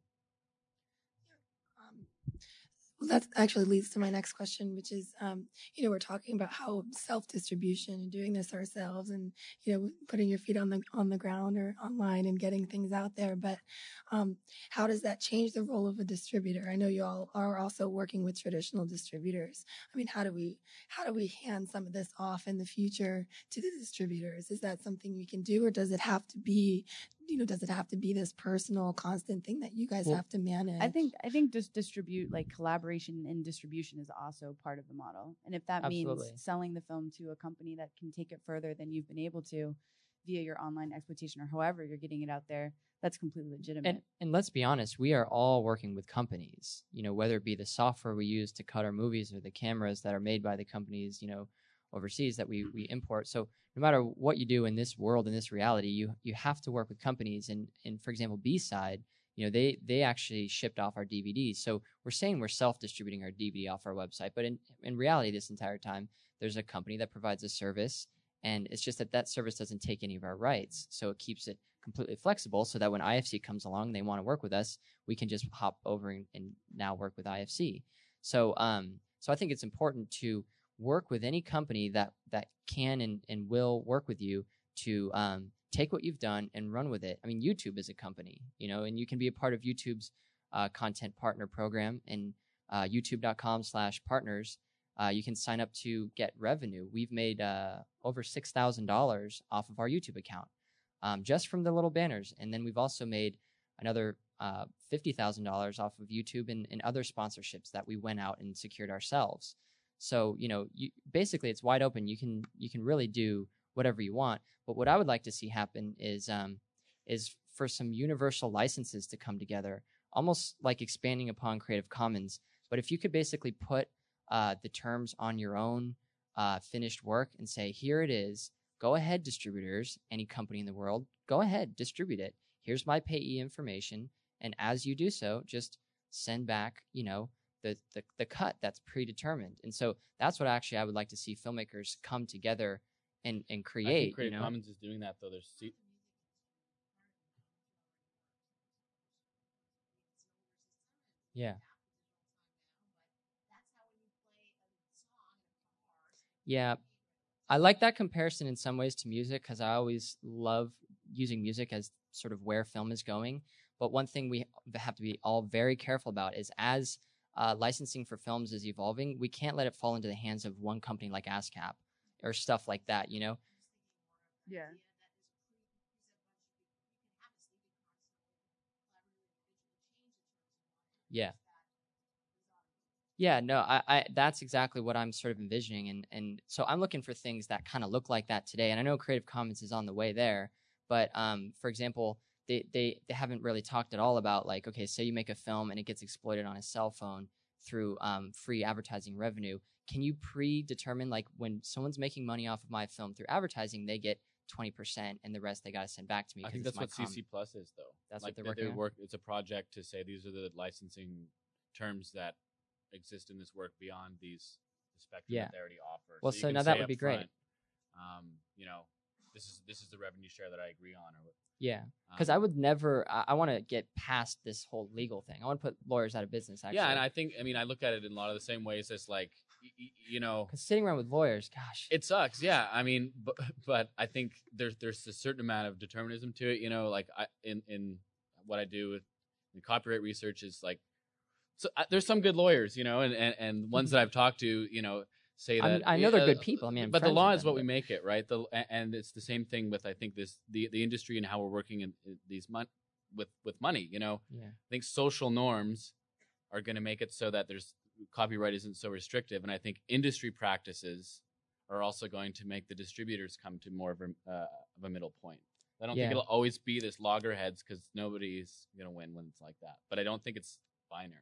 Well, that actually leads to my next question, which is, we're talking about how self-distribution and doing this ourselves and, putting your feet on the ground or online and getting things out there. But how does that change the role of a distributor? I know you all are also working with traditional distributors. I mean, how do we hand some of this off in the future to the distributors? Is that something we can do, or does it have to be this personal, constant thing that you guys have to manage? I think just collaboration in distribution is also part of the model. And if that means selling the film to a company that can take it further than you've been able to via your online exploitation or however you're getting it out there, that's completely legitimate. And let's be honest, we are all working with companies, whether it be the software we use to cut our movies or the cameras that are made by the companies, overseas that we import. So no matter what you do in this world, in this reality, you have to work with companies. And for example, B-Side, they actually shipped off our DVDs. So we're saying we're self-distributing our DVD off our website, but in reality, this entire time, there's a company that provides a service, and it's just that service doesn't take any of our rights. So it keeps it completely flexible so that when IFC comes along and they want to work with us, we can just hop over and now work with IFC. So I think it's important to work with any company that can and will work with you to take what you've done and run with it. I mean, YouTube is a company, and you can be a part of YouTube's content partner program, and youtube.com/partners. You can sign up to get revenue. We've made over $6,000 off of our YouTube account just from the little banners. And then we've also made another $50,000 off of YouTube and other sponsorships that we went out and secured ourselves. So, basically it's wide open. You can really do whatever you want. But what I would like to see happen is for some universal licenses to come together, almost like expanding upon Creative Commons. But if you could basically put the terms on your own finished work and say, here it is, go ahead, distributors, any company in the world, go ahead, distribute it. Here's my payee information. And as you do so, just send back, the cut that's predetermined. And so that's what actually I would like to see filmmakers come together and I think create. Creative You know, Commons is doing that though. yeah. Yeah, I like that comparison in some ways to music because I always love using music as sort of where film is going. But one thing we have to be all very careful about is as licensing for films is evolving, we can't let it fall into the hands of one company like ASCAP or stuff like that, you know? Yeah. Yeah. Yeah, no, I that's exactly what I'm sort of envisioning, and so I'm looking for things that kind of look like that today. And I know Creative Commons is on the way there, but for example, they haven't really talked at all about like, okay, say you make a film and it gets exploited on a cell phone through free advertising revenue. Can you predetermine like when someone's making money off of my film through advertising, they get 20% and the rest they got to send back to me? I think that's what CC Plus is, though. That's like what they're working on? It's a project to say these are the licensing terms that exist in this work beyond the spectrum that they already offer. Well, you so can now that say would be up great. front, you know, this is the revenue share that I agree on. Or Yeah, because I would never. I want to get past this whole legal thing. I want to put lawyers out of business. Actually, yeah, and I mean, I look at it in a lot of the same ways as like, you know, because sitting around with lawyers, gosh, it sucks. Yeah, I mean, but I think there's a certain amount of determinism to it. You know, like in what I do with copyright research is like, so there's some good lawyers, you know, and ones that I've talked to, you know, say that I know they're good people. I mean, but the law is what we make it, right? And it's the same thing with I think the industry and how we're working in these with money. You know, yeah. I think social norms are going to make it so that there's copyright isn't so restrictive, and I think industry practices are also going to make the distributors come to more of a middle point. I don't think it'll always be this loggerheads because nobody's going to win when it's like that. But I don't think it's binary.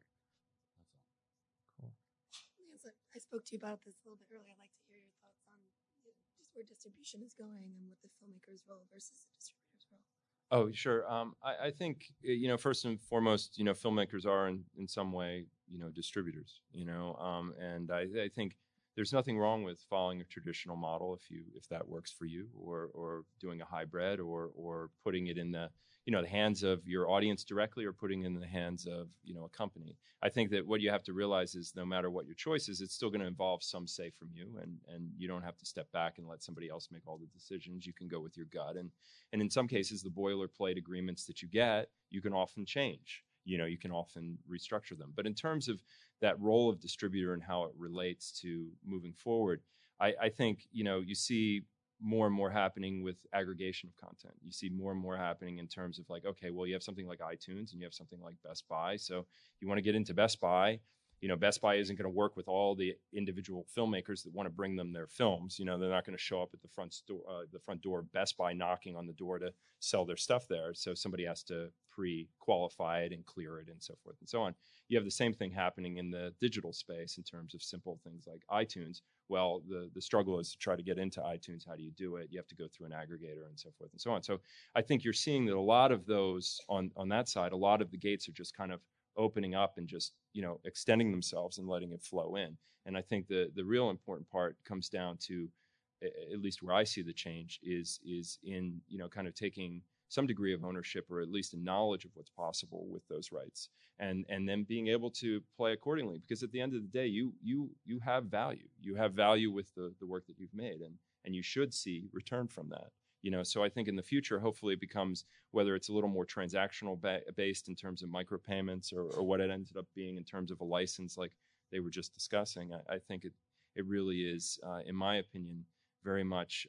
I spoke to you about this a little bit earlier. I'd like to hear your thoughts on just where distribution is going and what the filmmaker's role versus the distributor's role. Oh, sure. I think, you know, first and foremost, you know, filmmakers are in some way, you know, distributors, you know, and I think there's nothing wrong with following a traditional model if that works for you, or doing a hybrid, or putting it in the, you know, the hands of your audience directly, or putting it in the hands of, you know, a company. I think that what you have to realize is no matter what your choice is, it's still going to involve some say from you, and you don't have to step back and let somebody else make all the decisions. You can go with your gut, and in some cases, the boilerplate agreements that you get, you can often change. You know, you can often restructure them. But in terms of that role of distributor and how it relates to moving forward, I think, you know, you see more and more happening with aggregation of content. You see more and more happening in terms of like, okay, well, you have something like iTunes and you have something like Best Buy. So you want to get into Best Buy. You know, Best Buy isn't going to work with all the individual filmmakers that want to bring them their films. You know, they're not going to show up at the front door of Best Buy knocking on the door to sell their stuff there. So somebody has to pre-qualify it and clear it and so forth and so on. You have the same thing happening in the digital space in terms of simple things like iTunes. Well, the struggle is to try to get into iTunes. How do you do it? You have to go through an aggregator and so forth and so on. So I think you're seeing that a lot of those on that side, a lot of the gates are just kind of opening up and just, you know, extending themselves and letting it flow in. And I think the real important part comes down to, at least where I see the change, is in, you know, kind of taking some degree of ownership, or at least a knowledge of what's possible with those rights, and then being able to play accordingly. Because at the end of the day, you have value. You have value with the work that you've made, and you should see return from that. You know, so I think in the future, hopefully it becomes, whether it's a little more transactional based in terms of micropayments, or what it ended up being in terms of a license like they were just discussing. I think it really is, in my opinion, very much,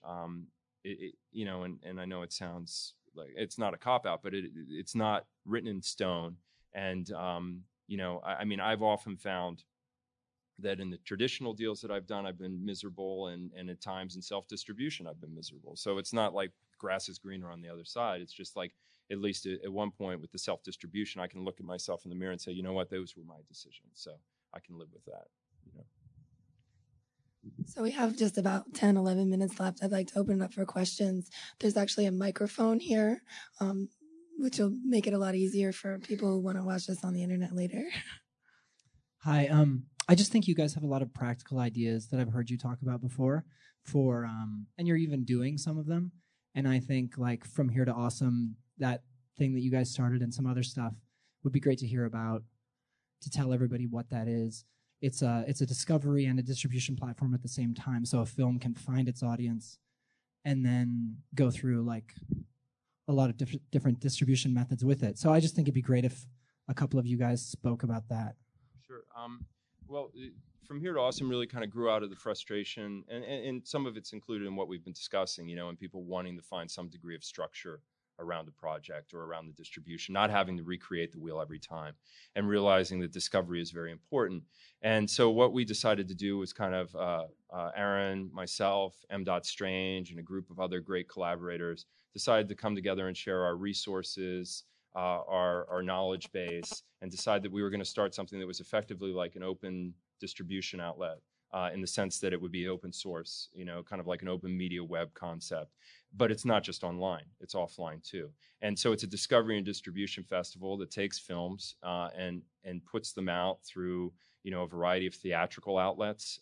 you know, and I know it sounds like it's not a cop-out, but it's not written in stone. And, you know, I mean, I've often found that in the traditional deals that I've done, I've been miserable, and at times in self-distribution, I've been miserable. So it's not like grass is greener on the other side. It's just like, at least at one point with the self-distribution, I can look at myself in the mirror and say, you know what, those were my decisions. So I can live with that, you know. So we have just about 10, 11 minutes left. I'd like to open it up for questions. There's actually a microphone here, which will make it a lot easier for people who want to watch this on the internet later. Hi, I just think you guys have a lot of practical ideas that I've heard you talk about before for and you're even doing some of them. And I think like From Here to Awesome, that thing that you guys started and some other stuff would be great to hear about, to tell everybody what that is. It's a discovery and a distribution platform at the same time, so a film can find its audience and then go through like a lot of different distribution methods with it. So I just think it'd be great if a couple of you guys spoke about that. Sure. Well, From Here to Awesome really kind of grew out of the frustration, and some of it's included in what we've been discussing, and people wanting to find some degree of structure around the project or around the distribution, not having to recreate the wheel every time, and realizing that discovery is very important. And so what we decided to do was kind of Aaron, myself, M. Strange, and a group of other great collaborators decided to come together and share our resources, our knowledge base, and decide that we were going to start something that was effectively like an open distribution outlet, in the sense that it would be open source, kind of like an open media web concept. But it's not just online, it's offline too. And so it's a discovery and distribution festival that takes films and puts them out through a variety of theatrical outlets,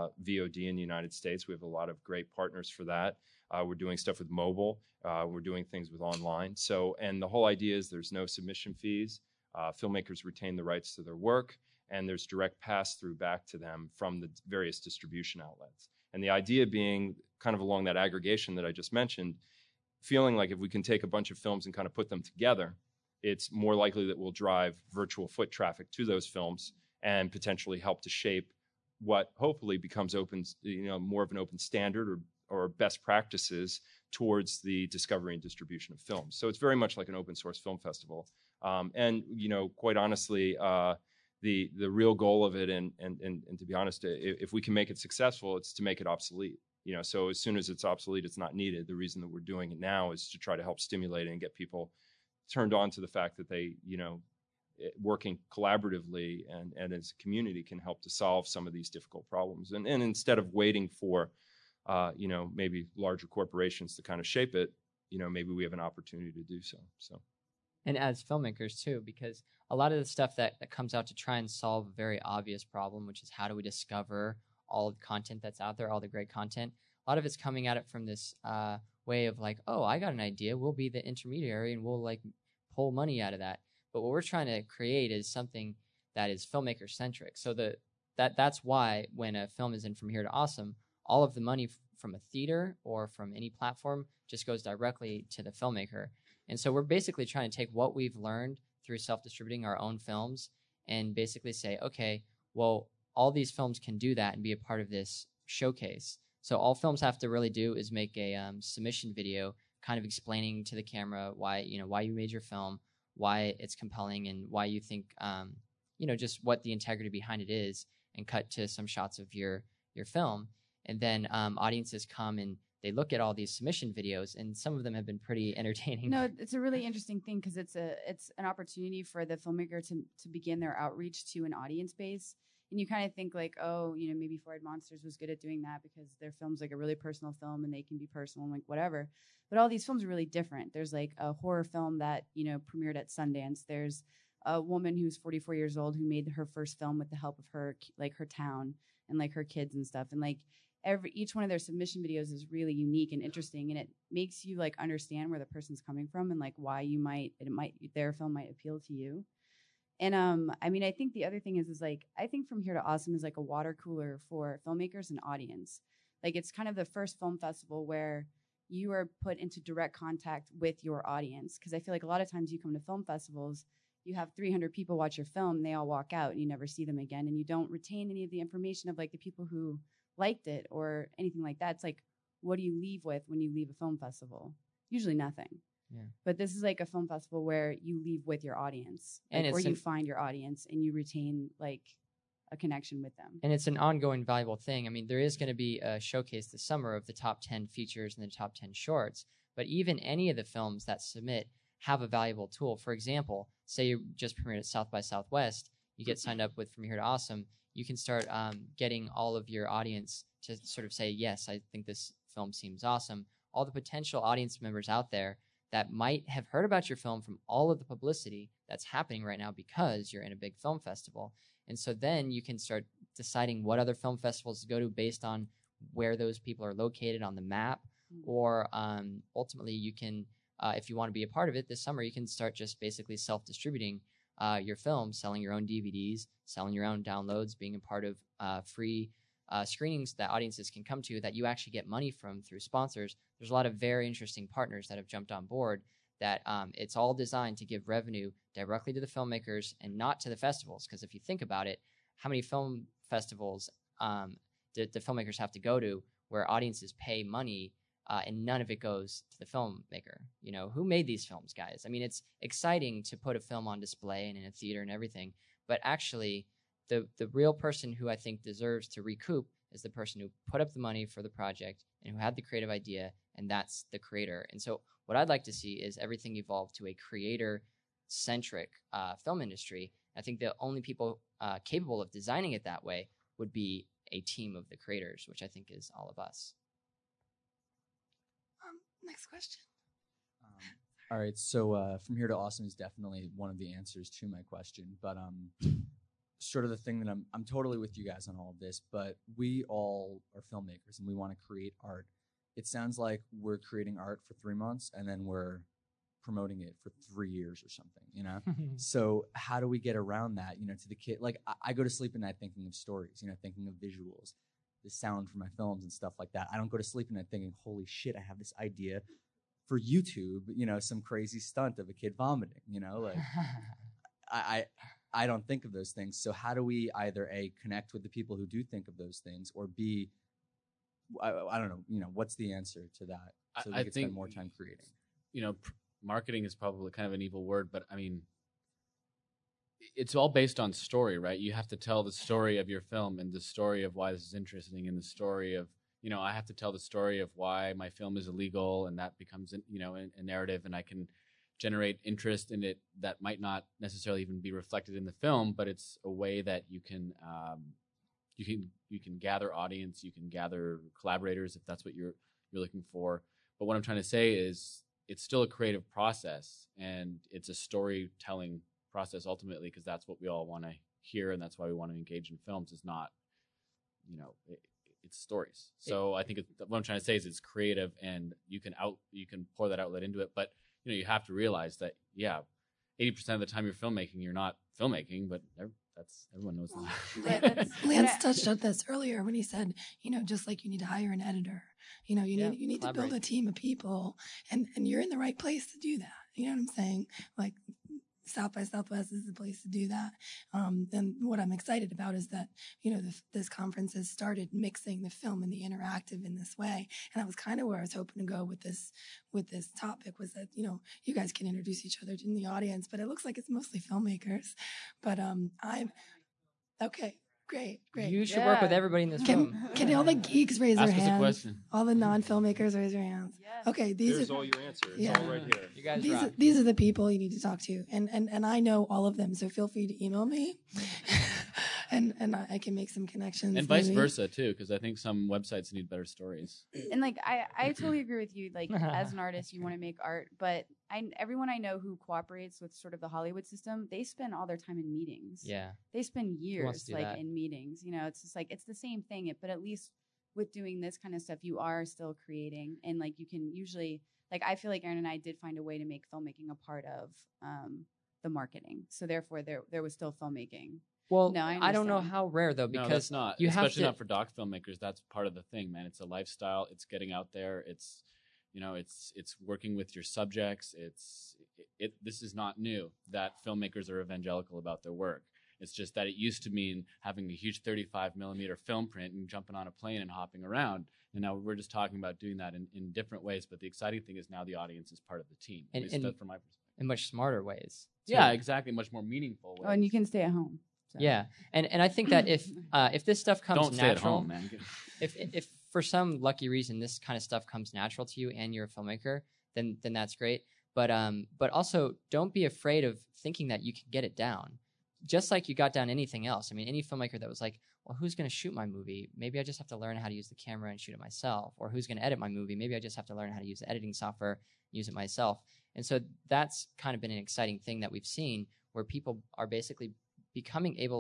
VOD in the United States. We have a lot of great partners for that. We're doing stuff with mobile. We're doing things with online. So, and the whole idea is there's no submission fees. Filmmakers retain the rights to their work, and there's direct pass-through back to them from the various distribution outlets. And the idea being kind of along that aggregation that I just mentioned, feeling like if we can take a bunch of films and kind of put them together, it's more likely that we'll drive virtual foot traffic to those films and potentially help to shape what hopefully becomes open, more of an open standard or best practices towards the discovery and distribution of films. So it's very much like an open source film festival. And quite honestly, the real goal of it, and to be honest, if we can make it successful, it's to make it obsolete. So as soon as it's obsolete, it's not needed. The reason that we're doing it now is to try to help stimulate it and get people turned on to the fact that they, working collaboratively and as a community can help to solve some of these difficult problems. And instead of waiting for, maybe larger corporations to kind of shape it, maybe we have an opportunity to do so. And as filmmakers too, because a lot of the stuff that comes out to try and solve a very obvious problem, which is how do we discover all the content that's out there, all the great content, a lot of it's coming at it from this way of like, oh, I got an idea, we'll be the intermediary and we'll like pull money out of that. But what we're trying to create is something that is filmmaker centric. So that's why when a film is in From Here to Awesome, all of the money from a theater or from any platform just goes directly to the filmmaker. And so we're basically trying to take what we've learned through self-distributing our own films and basically say, okay, well, all these films can do that and be a part of this showcase. So all films have to really do is make a submission video kind of explaining to the camera why you made your film, why it's compelling, and why you think, just what the integrity behind it is, and cut to some shots of your film. And then audiences come and they look at all these submission videos, and some of them have been pretty entertaining. No, it's a really interesting thing because it's an opportunity for the filmmaker to begin their outreach to an audience base. And you kind of think like, oh, maybe Four Eyed Monsters was good at doing that because their film's like a really personal film and they can be personal and like whatever. But all these films are really different. There's like a horror film that, premiered at Sundance. There's a woman who's 44 years old who made her first film with the help of her town and like her kids and stuff. And like each one of their submission videos is really unique and interesting, and it makes you like understand where the person's coming from and like why their film might appeal to you. And I think the other thing is like I think From Here to Awesome is like a water cooler for filmmakers and audience. Like it's kind of the first film festival where you are put into direct contact with your audience, because I feel like a lot of times you come to film festivals, you have 300 people watch your film, and they all walk out and you never see them again, and you don't retain any of the information of like the people who liked it or anything like that. It's like, what do you leave with when you leave a film festival? Usually nothing. Yeah. But this is like a film festival where you leave with your audience, or you find your audience and you retain like a connection with them. And it's an ongoing valuable thing. I mean, there is going to be a showcase this summer of the top 10 features and the top 10 shorts, but even any of the films that submit have a valuable tool. For example, say you just premiered at South by Southwest, you get signed up with From Here to Awesome, you can start getting all of your audience to sort of say, yes, I think this film seems awesome. All the potential audience members out there that might have heard about your film from all of the publicity that's happening right now because you're in a big film festival. And so then you can start deciding what other film festivals to go to based on where those people are located on the map. Or ultimately, you can, if you want to be a part of it this summer, you can start just basically self-distributing your film, selling your own DVDs, selling your own downloads, being a part of free screenings that audiences can come to that you actually get money from through sponsors. There's a lot of very interesting partners that have jumped on board that it's all designed to give revenue directly to the filmmakers and not to the festivals. Because if you think about it, how many film festivals do the filmmakers have to go to where audiences pay money and none of it goes to the filmmaker? You know, who made these films, guys? I mean, it's exciting to put a film on display and in a theater and everything, but actually the real person who I think deserves to recoup is the person who put up the money for the project and who had the creative idea, and that's the creator. And so what I'd like to see is everything evolve to a creator-centric film industry. I think the only people capable of designing it that way would be a team of the creators, which I think is all of us. Next question. All right, so From Here to Awesome is definitely one of the answers to my question, but sort of the thing that I'm totally with you guys on all of this, but we all are filmmakers and we want to create art. It sounds like we're creating art for 3 months and then we're promoting it for 3 years or something, you know? So how do we get around that, you know, to the kid? Like I go to sleep at night thinking of stories, you know, thinking of visuals, the sound for my films and stuff like that. I don't go to sleep at night thinking, holy shit, I have this idea for YouTube, you know, some crazy stunt of a kid vomiting, you know, like I don't think of those things. So how do we either A, connect with the people who do think of those things, or B, I don't know, you know, what's the answer to that? So we can spend more time creating. You know, marketing is probably kind of an evil word, but I mean, it's all based on story, right? You have to tell the story of your film and the story of why this is interesting, and the story of, you know, I have to tell the story of why my film is illegal, and that becomes, you know, a narrative, and I can generate interest in it that might not necessarily even be reflected in the film, but it's a way that you can gather audience, you can gather collaborators if that's what you're looking for. But what I'm trying to say is it's still a creative process, and it's a storytelling process ultimately, because that's what we all want to hear, and that's why we want to engage in films. Is not, you know, it's stories. So I think what I'm trying to say is it's creative, and you can pour that outlet into it. But you know, you have to realize that 80% of the time you're filmmaking, you're not filmmaking, but everyone knows that. Lance touched on this earlier when he said, you know, just like you need to hire an editor, you know, you need to build a team of people, and you're in the right place to do that. You know what I'm saying? Like, South by Southwest is the place to do that. And what I'm excited about is that, you know, this conference has started mixing the film and the interactive in this way. And that was kind of where I was hoping to go with this topic, was that, you know, you guys can introduce each other in the audience, but it looks like it's mostly filmmakers. But okay. Great. You should work with everybody in this room. Can all the geeks raise their hands? Ask us a question. All the non-filmmakers raise their hands. Yes. Okay, There's all your answers. It's all right here. You guys rock. These are the people you need to talk to, and I know all of them. So feel free to email me, and I can make some connections. And vice versa too, because I think some websites need better stories. And like I totally agree with you. Like, as an artist, you want to make art, but everyone I know who cooperates with sort of the Hollywood system, they spend all their time in meetings. Yeah, they spend years that? in meetings. You know, it's just like it's the same thing. But at least with doing this kind of stuff, you are still creating, and like you can usually, like, I feel like Aaron and I did find a way to make filmmaking a part of the marketing. So therefore, there was still filmmaking. Well, no, I don't know how rare though, because no, that's not. You especially have to, not for doc filmmakers. That's part of the thing, man. It's a lifestyle. It's getting out there. It's, you know, it's working with your subjects. This is not new that filmmakers are evangelical about their work. It's just that it used to mean having a huge 35 millimeter film print and jumping on a plane and hopping around. And now we're just talking about doing that in different ways. But the exciting thing is now the audience is part of the team. At least from my perspective. In much smarter ways. too. Yeah, exactly. Much more meaningful ways. Oh, and you can stay at home. So. Yeah, and I think that if this stuff comes Don't stay natural, at home, man. if for some lucky reason this kind of stuff comes natural to you and you're a filmmaker, then that's great. But also don't be afraid of thinking that you can get it down, just like you got down anything else. I mean, any filmmaker that was like, well, who's going to shoot my movie? Maybe I just have to learn how to use the camera and shoot it myself. Or who's going to edit my movie? Maybe I just have to learn how to use the editing software, use it myself. And so that's kind of been an exciting thing that we've seen, where people are basically becoming able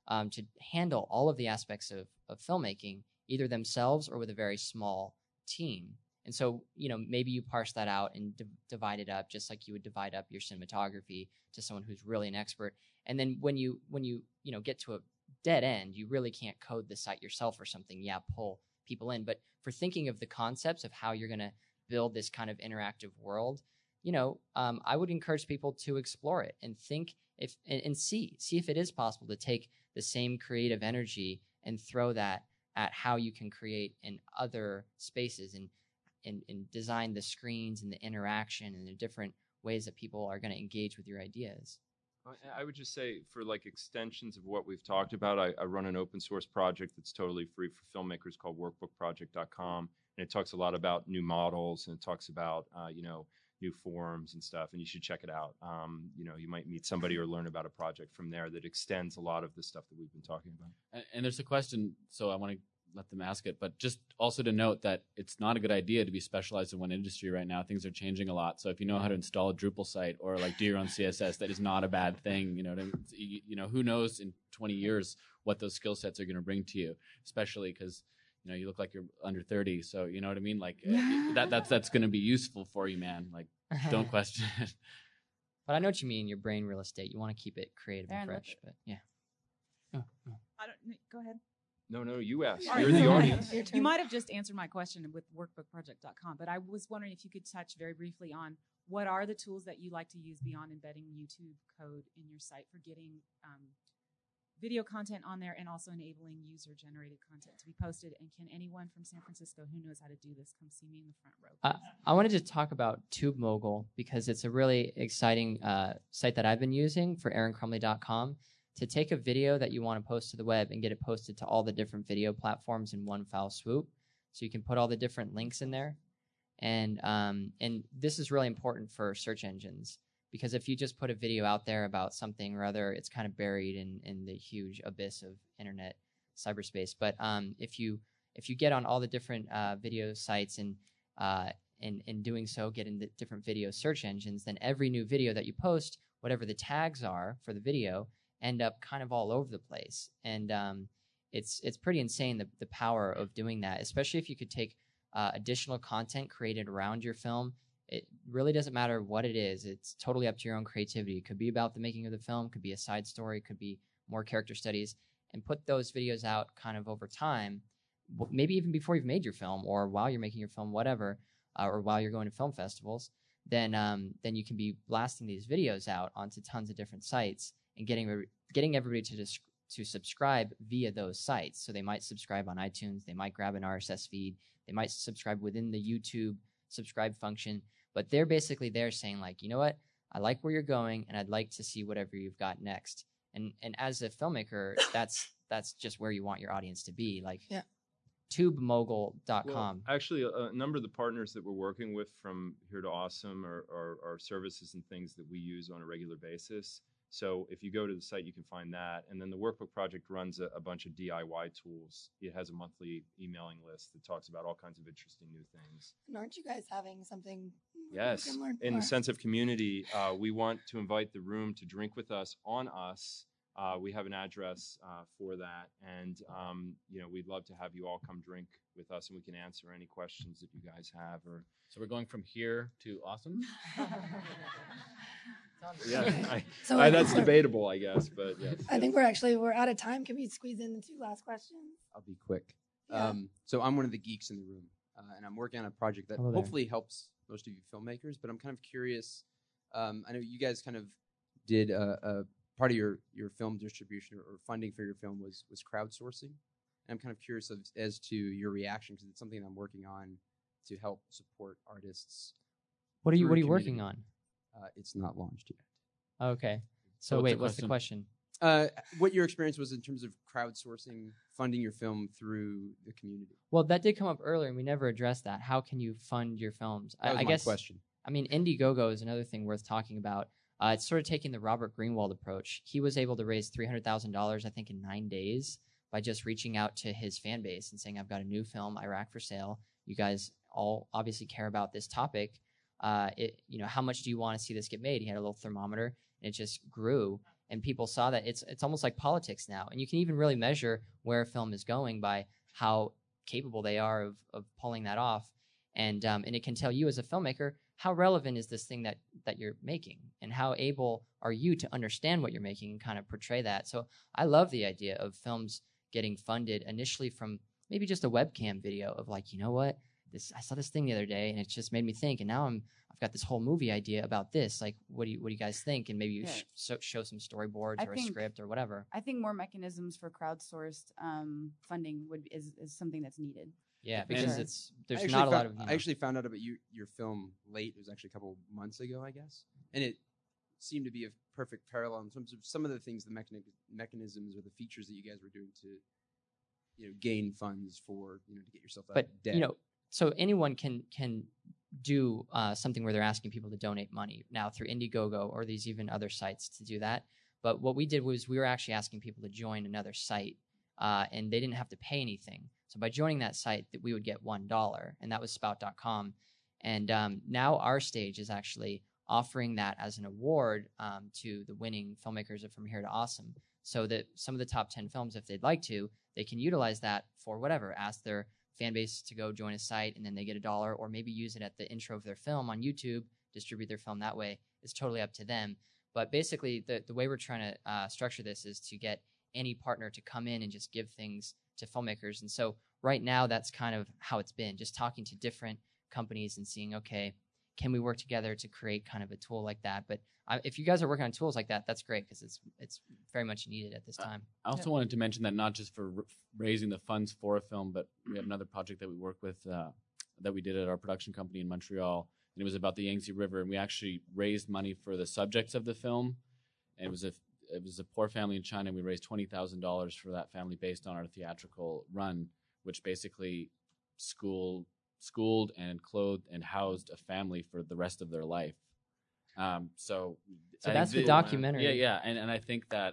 to handle all of the aspects of filmmaking, either themselves or with a very small team. And so, maybe you parse that out and divide it up, just like you would divide up your cinematography to someone who's really an expert. And then when you get to a dead end, you really can't code the site yourself or something. Yeah, pull people in. But for thinking of the concepts of how you're going to build this kind of interactive world, I would encourage people to explore it and think and see if it is possible to take the same creative energy and throw that at how you can create in other spaces and design the screens and the interaction and the different ways that people are going to engage with your ideas. I would just say, for like extensions of what we've talked about, I run an open source project that's totally free for filmmakers called workbookproject.com. And it talks a lot about new models, and it talks about, new forms and stuff. And you should check it out. You might meet somebody or learn about a project from there that extends a lot of the stuff that we've been talking about. And there's a question, so I want to let them ask it, but just also to note that it's not a good idea to be specialized in one industry right now. Things are changing a lot. So if you know how to install a Drupal site or like do your own CSS, that is not a bad thing. Who knows in 20 years what those skill sets are going to bring to you, especially because you look like you're under 30. So you know what I mean? Like that's going to be useful for you, man. Like don't question it. But I know what you mean. Your brain real estate. You want to keep it creative and fresh. But yeah. I don't. Go ahead. No, you asked. All You're right. the audience. You might have just answered my question with workbookproject.com, but I was wondering if you could touch very briefly on what are the tools that you like to use beyond embedding YouTube code in your site for getting video content on there and also enabling user-generated content to be posted. And can anyone from San Francisco who knows how to do this come see me in the front row? I wanted to talk about TubeMogul because it's a really exciting site that I've been using for AaronCrumley.com to take a video that you want to post to the web and get it posted to all the different video platforms in one foul swoop. So you can put all the different links in there. And this is really important for search engines, because if you just put a video out there about something or other, it's kind of buried in the huge abyss of internet cyberspace. But if you get on all the different video sites and in doing so get in the different video search engines, then every new video that you post, whatever the tags are for the video, end up kind of all over the place. And it's pretty insane the power of doing that, especially if you could take additional content created around your film. It really doesn't matter what it is. It's totally up to your own creativity. It could be about the making of the film, could be a side story, it could be more character studies, and put those videos out kind of over time, maybe even before you've made your film or while you're making your film, whatever, or while you're going to film festivals. Then you can be blasting these videos out onto tons of different sites and getting everybody to subscribe via those sites. So they might subscribe on iTunes, they might grab an RSS feed, they might subscribe within the YouTube subscribe function, but they're basically there saying like, you know what, I like where you're going and I'd like to see whatever you've got next. And as a filmmaker, that's just where you want your audience to be. Like, yeah. TubeMogul.com. Well, actually, a number of the partners that we're working with from Here to Awesome are services and things that we use on a regular basis. So if you go to the site, you can find that. And then the Workbook Project runs a bunch of DIY tools. It has a monthly emailing list that talks about all kinds of interesting new things. And aren't you guys having something? Yes. In the sense of community, we want to invite the room to drink with us on us. We have an address for that. And, we'd love to have you all come drink with us and we can answer any questions that you guys have. So we're going from here to awesome? Yeah, that's debatable, I guess, but yes. I think we're out of time. Can we squeeze in the two last questions? I'll be quick. Yeah. So I'm one of the geeks in the room, and I'm working on a project that hopefully helps most of you filmmakers, but I'm kind of curious. I know you guys kind of did a part of your film distribution or funding for your film was crowdsourcing. And I'm kind of curious as to your reaction, because it's something I'm working on to help support artists. What are you working on? It's not launched yet. Okay. So wait, what's the question? What your experience was in terms of crowdsourcing, funding your film through the community. Well, that did come up earlier, and we never addressed that. How can you fund your films? That was I my guess. Question. I mean, Indiegogo is another thing worth talking about. It's sort of taking the Robert Greenwald approach. He was able to raise $300,000, I think, in 9 days by just reaching out to his fan base and saying, "I've got a new film, Iraq for sale. You guys all obviously care about this topic. How much do you want to see this get made?" He had a little thermometer, and it just grew. and people saw that it's almost like politics now. And you can even really measure where a film is going by how capable they are of pulling that off. And it can tell you as a filmmaker, how relevant is this thing that you're making, and how able are you to understand what you're making and kind of portray that. So I love the idea of films getting funded initially from maybe just a webcam video of like, you know what, I saw this thing the other day and it just made me think, and now I've got this whole movie idea about this. Like, what do you guys think? And maybe you show some storyboards or a script or whatever. I think more mechanisms for crowdsourced funding is something that's needed. Yeah, because there's not a lot of. I actually found out about your film late. It was actually a couple months ago, I guess, and it seemed to be a perfect parallel in terms of some of the things, the mechanisms or the features that you guys were doing to, gain funds for, to get yourself out of debt. So anyone can do something where they're asking people to donate money now through Indiegogo or these even other sites to do that. But what we did was we were actually asking people to join another site, and they didn't have to pay anything. So by joining that site, that we would get $1, and that was Spout.com. And now our stage is actually offering that as an award to the winning filmmakers of From Here to Awesome, so that some of the top 10 films, if they'd like to, they can utilize that for whatever. Ask their fan base to go join a site, and then they get $1, or maybe use it at the intro of their film on YouTube, distribute their film that way. It's totally up to them. But basically, the way we're trying to structure this is to get any partner to come in and just give things to filmmakers. And so right now, that's kind of how it's been, just talking to different companies and seeing, okay, can we work together to create kind of a tool like that? But if you guys are working on tools like that, that's great, because it's very much needed at this time. I also wanted to mention that not just for raising the funds for a film, but we have another project that we work with that we did at our production company in Montreal, and it was about the Yangtze River, and we actually raised money for the subjects of the film. And it was a poor family in China, and we raised $20,000 for that family based on our theatrical run, which basically schooled and clothed and housed a family for the rest of their life. So that's the documentary. Yeah, and I think that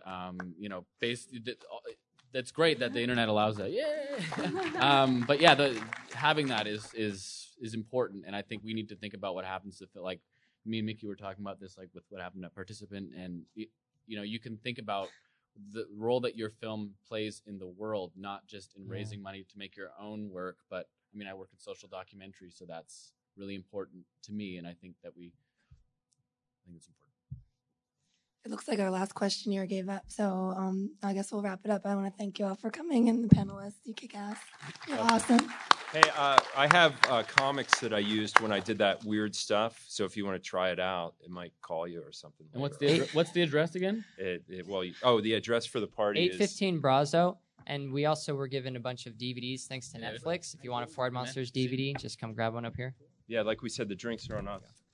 that's great that the internet allows that. Yeah. But yeah, having that is important, and I think we need to think about what happens if, like, me and Mickey were talking about this, like with what happened at Participant, and you can think about the role that your film plays in the world, not just in raising money to make your own work, but I mean, I work in social documentary, so that's really important to me, and I think it's important. It looks like our last questionnaire gave up, so I guess we'll wrap it up. I want to thank you all for coming, and the panelists. You kick ass. You're awesome. Hey, I have comics that I used when I did that weird stuff. So if you want to try it out, it might call you or something. And what's the address again? The address for the party 815 Brazo. And we also were given a bunch of DVDs thanks to Netflix. If you want a Forward Monsters DVD, just come grab one up here. Yeah, like we said, the drinks are on us.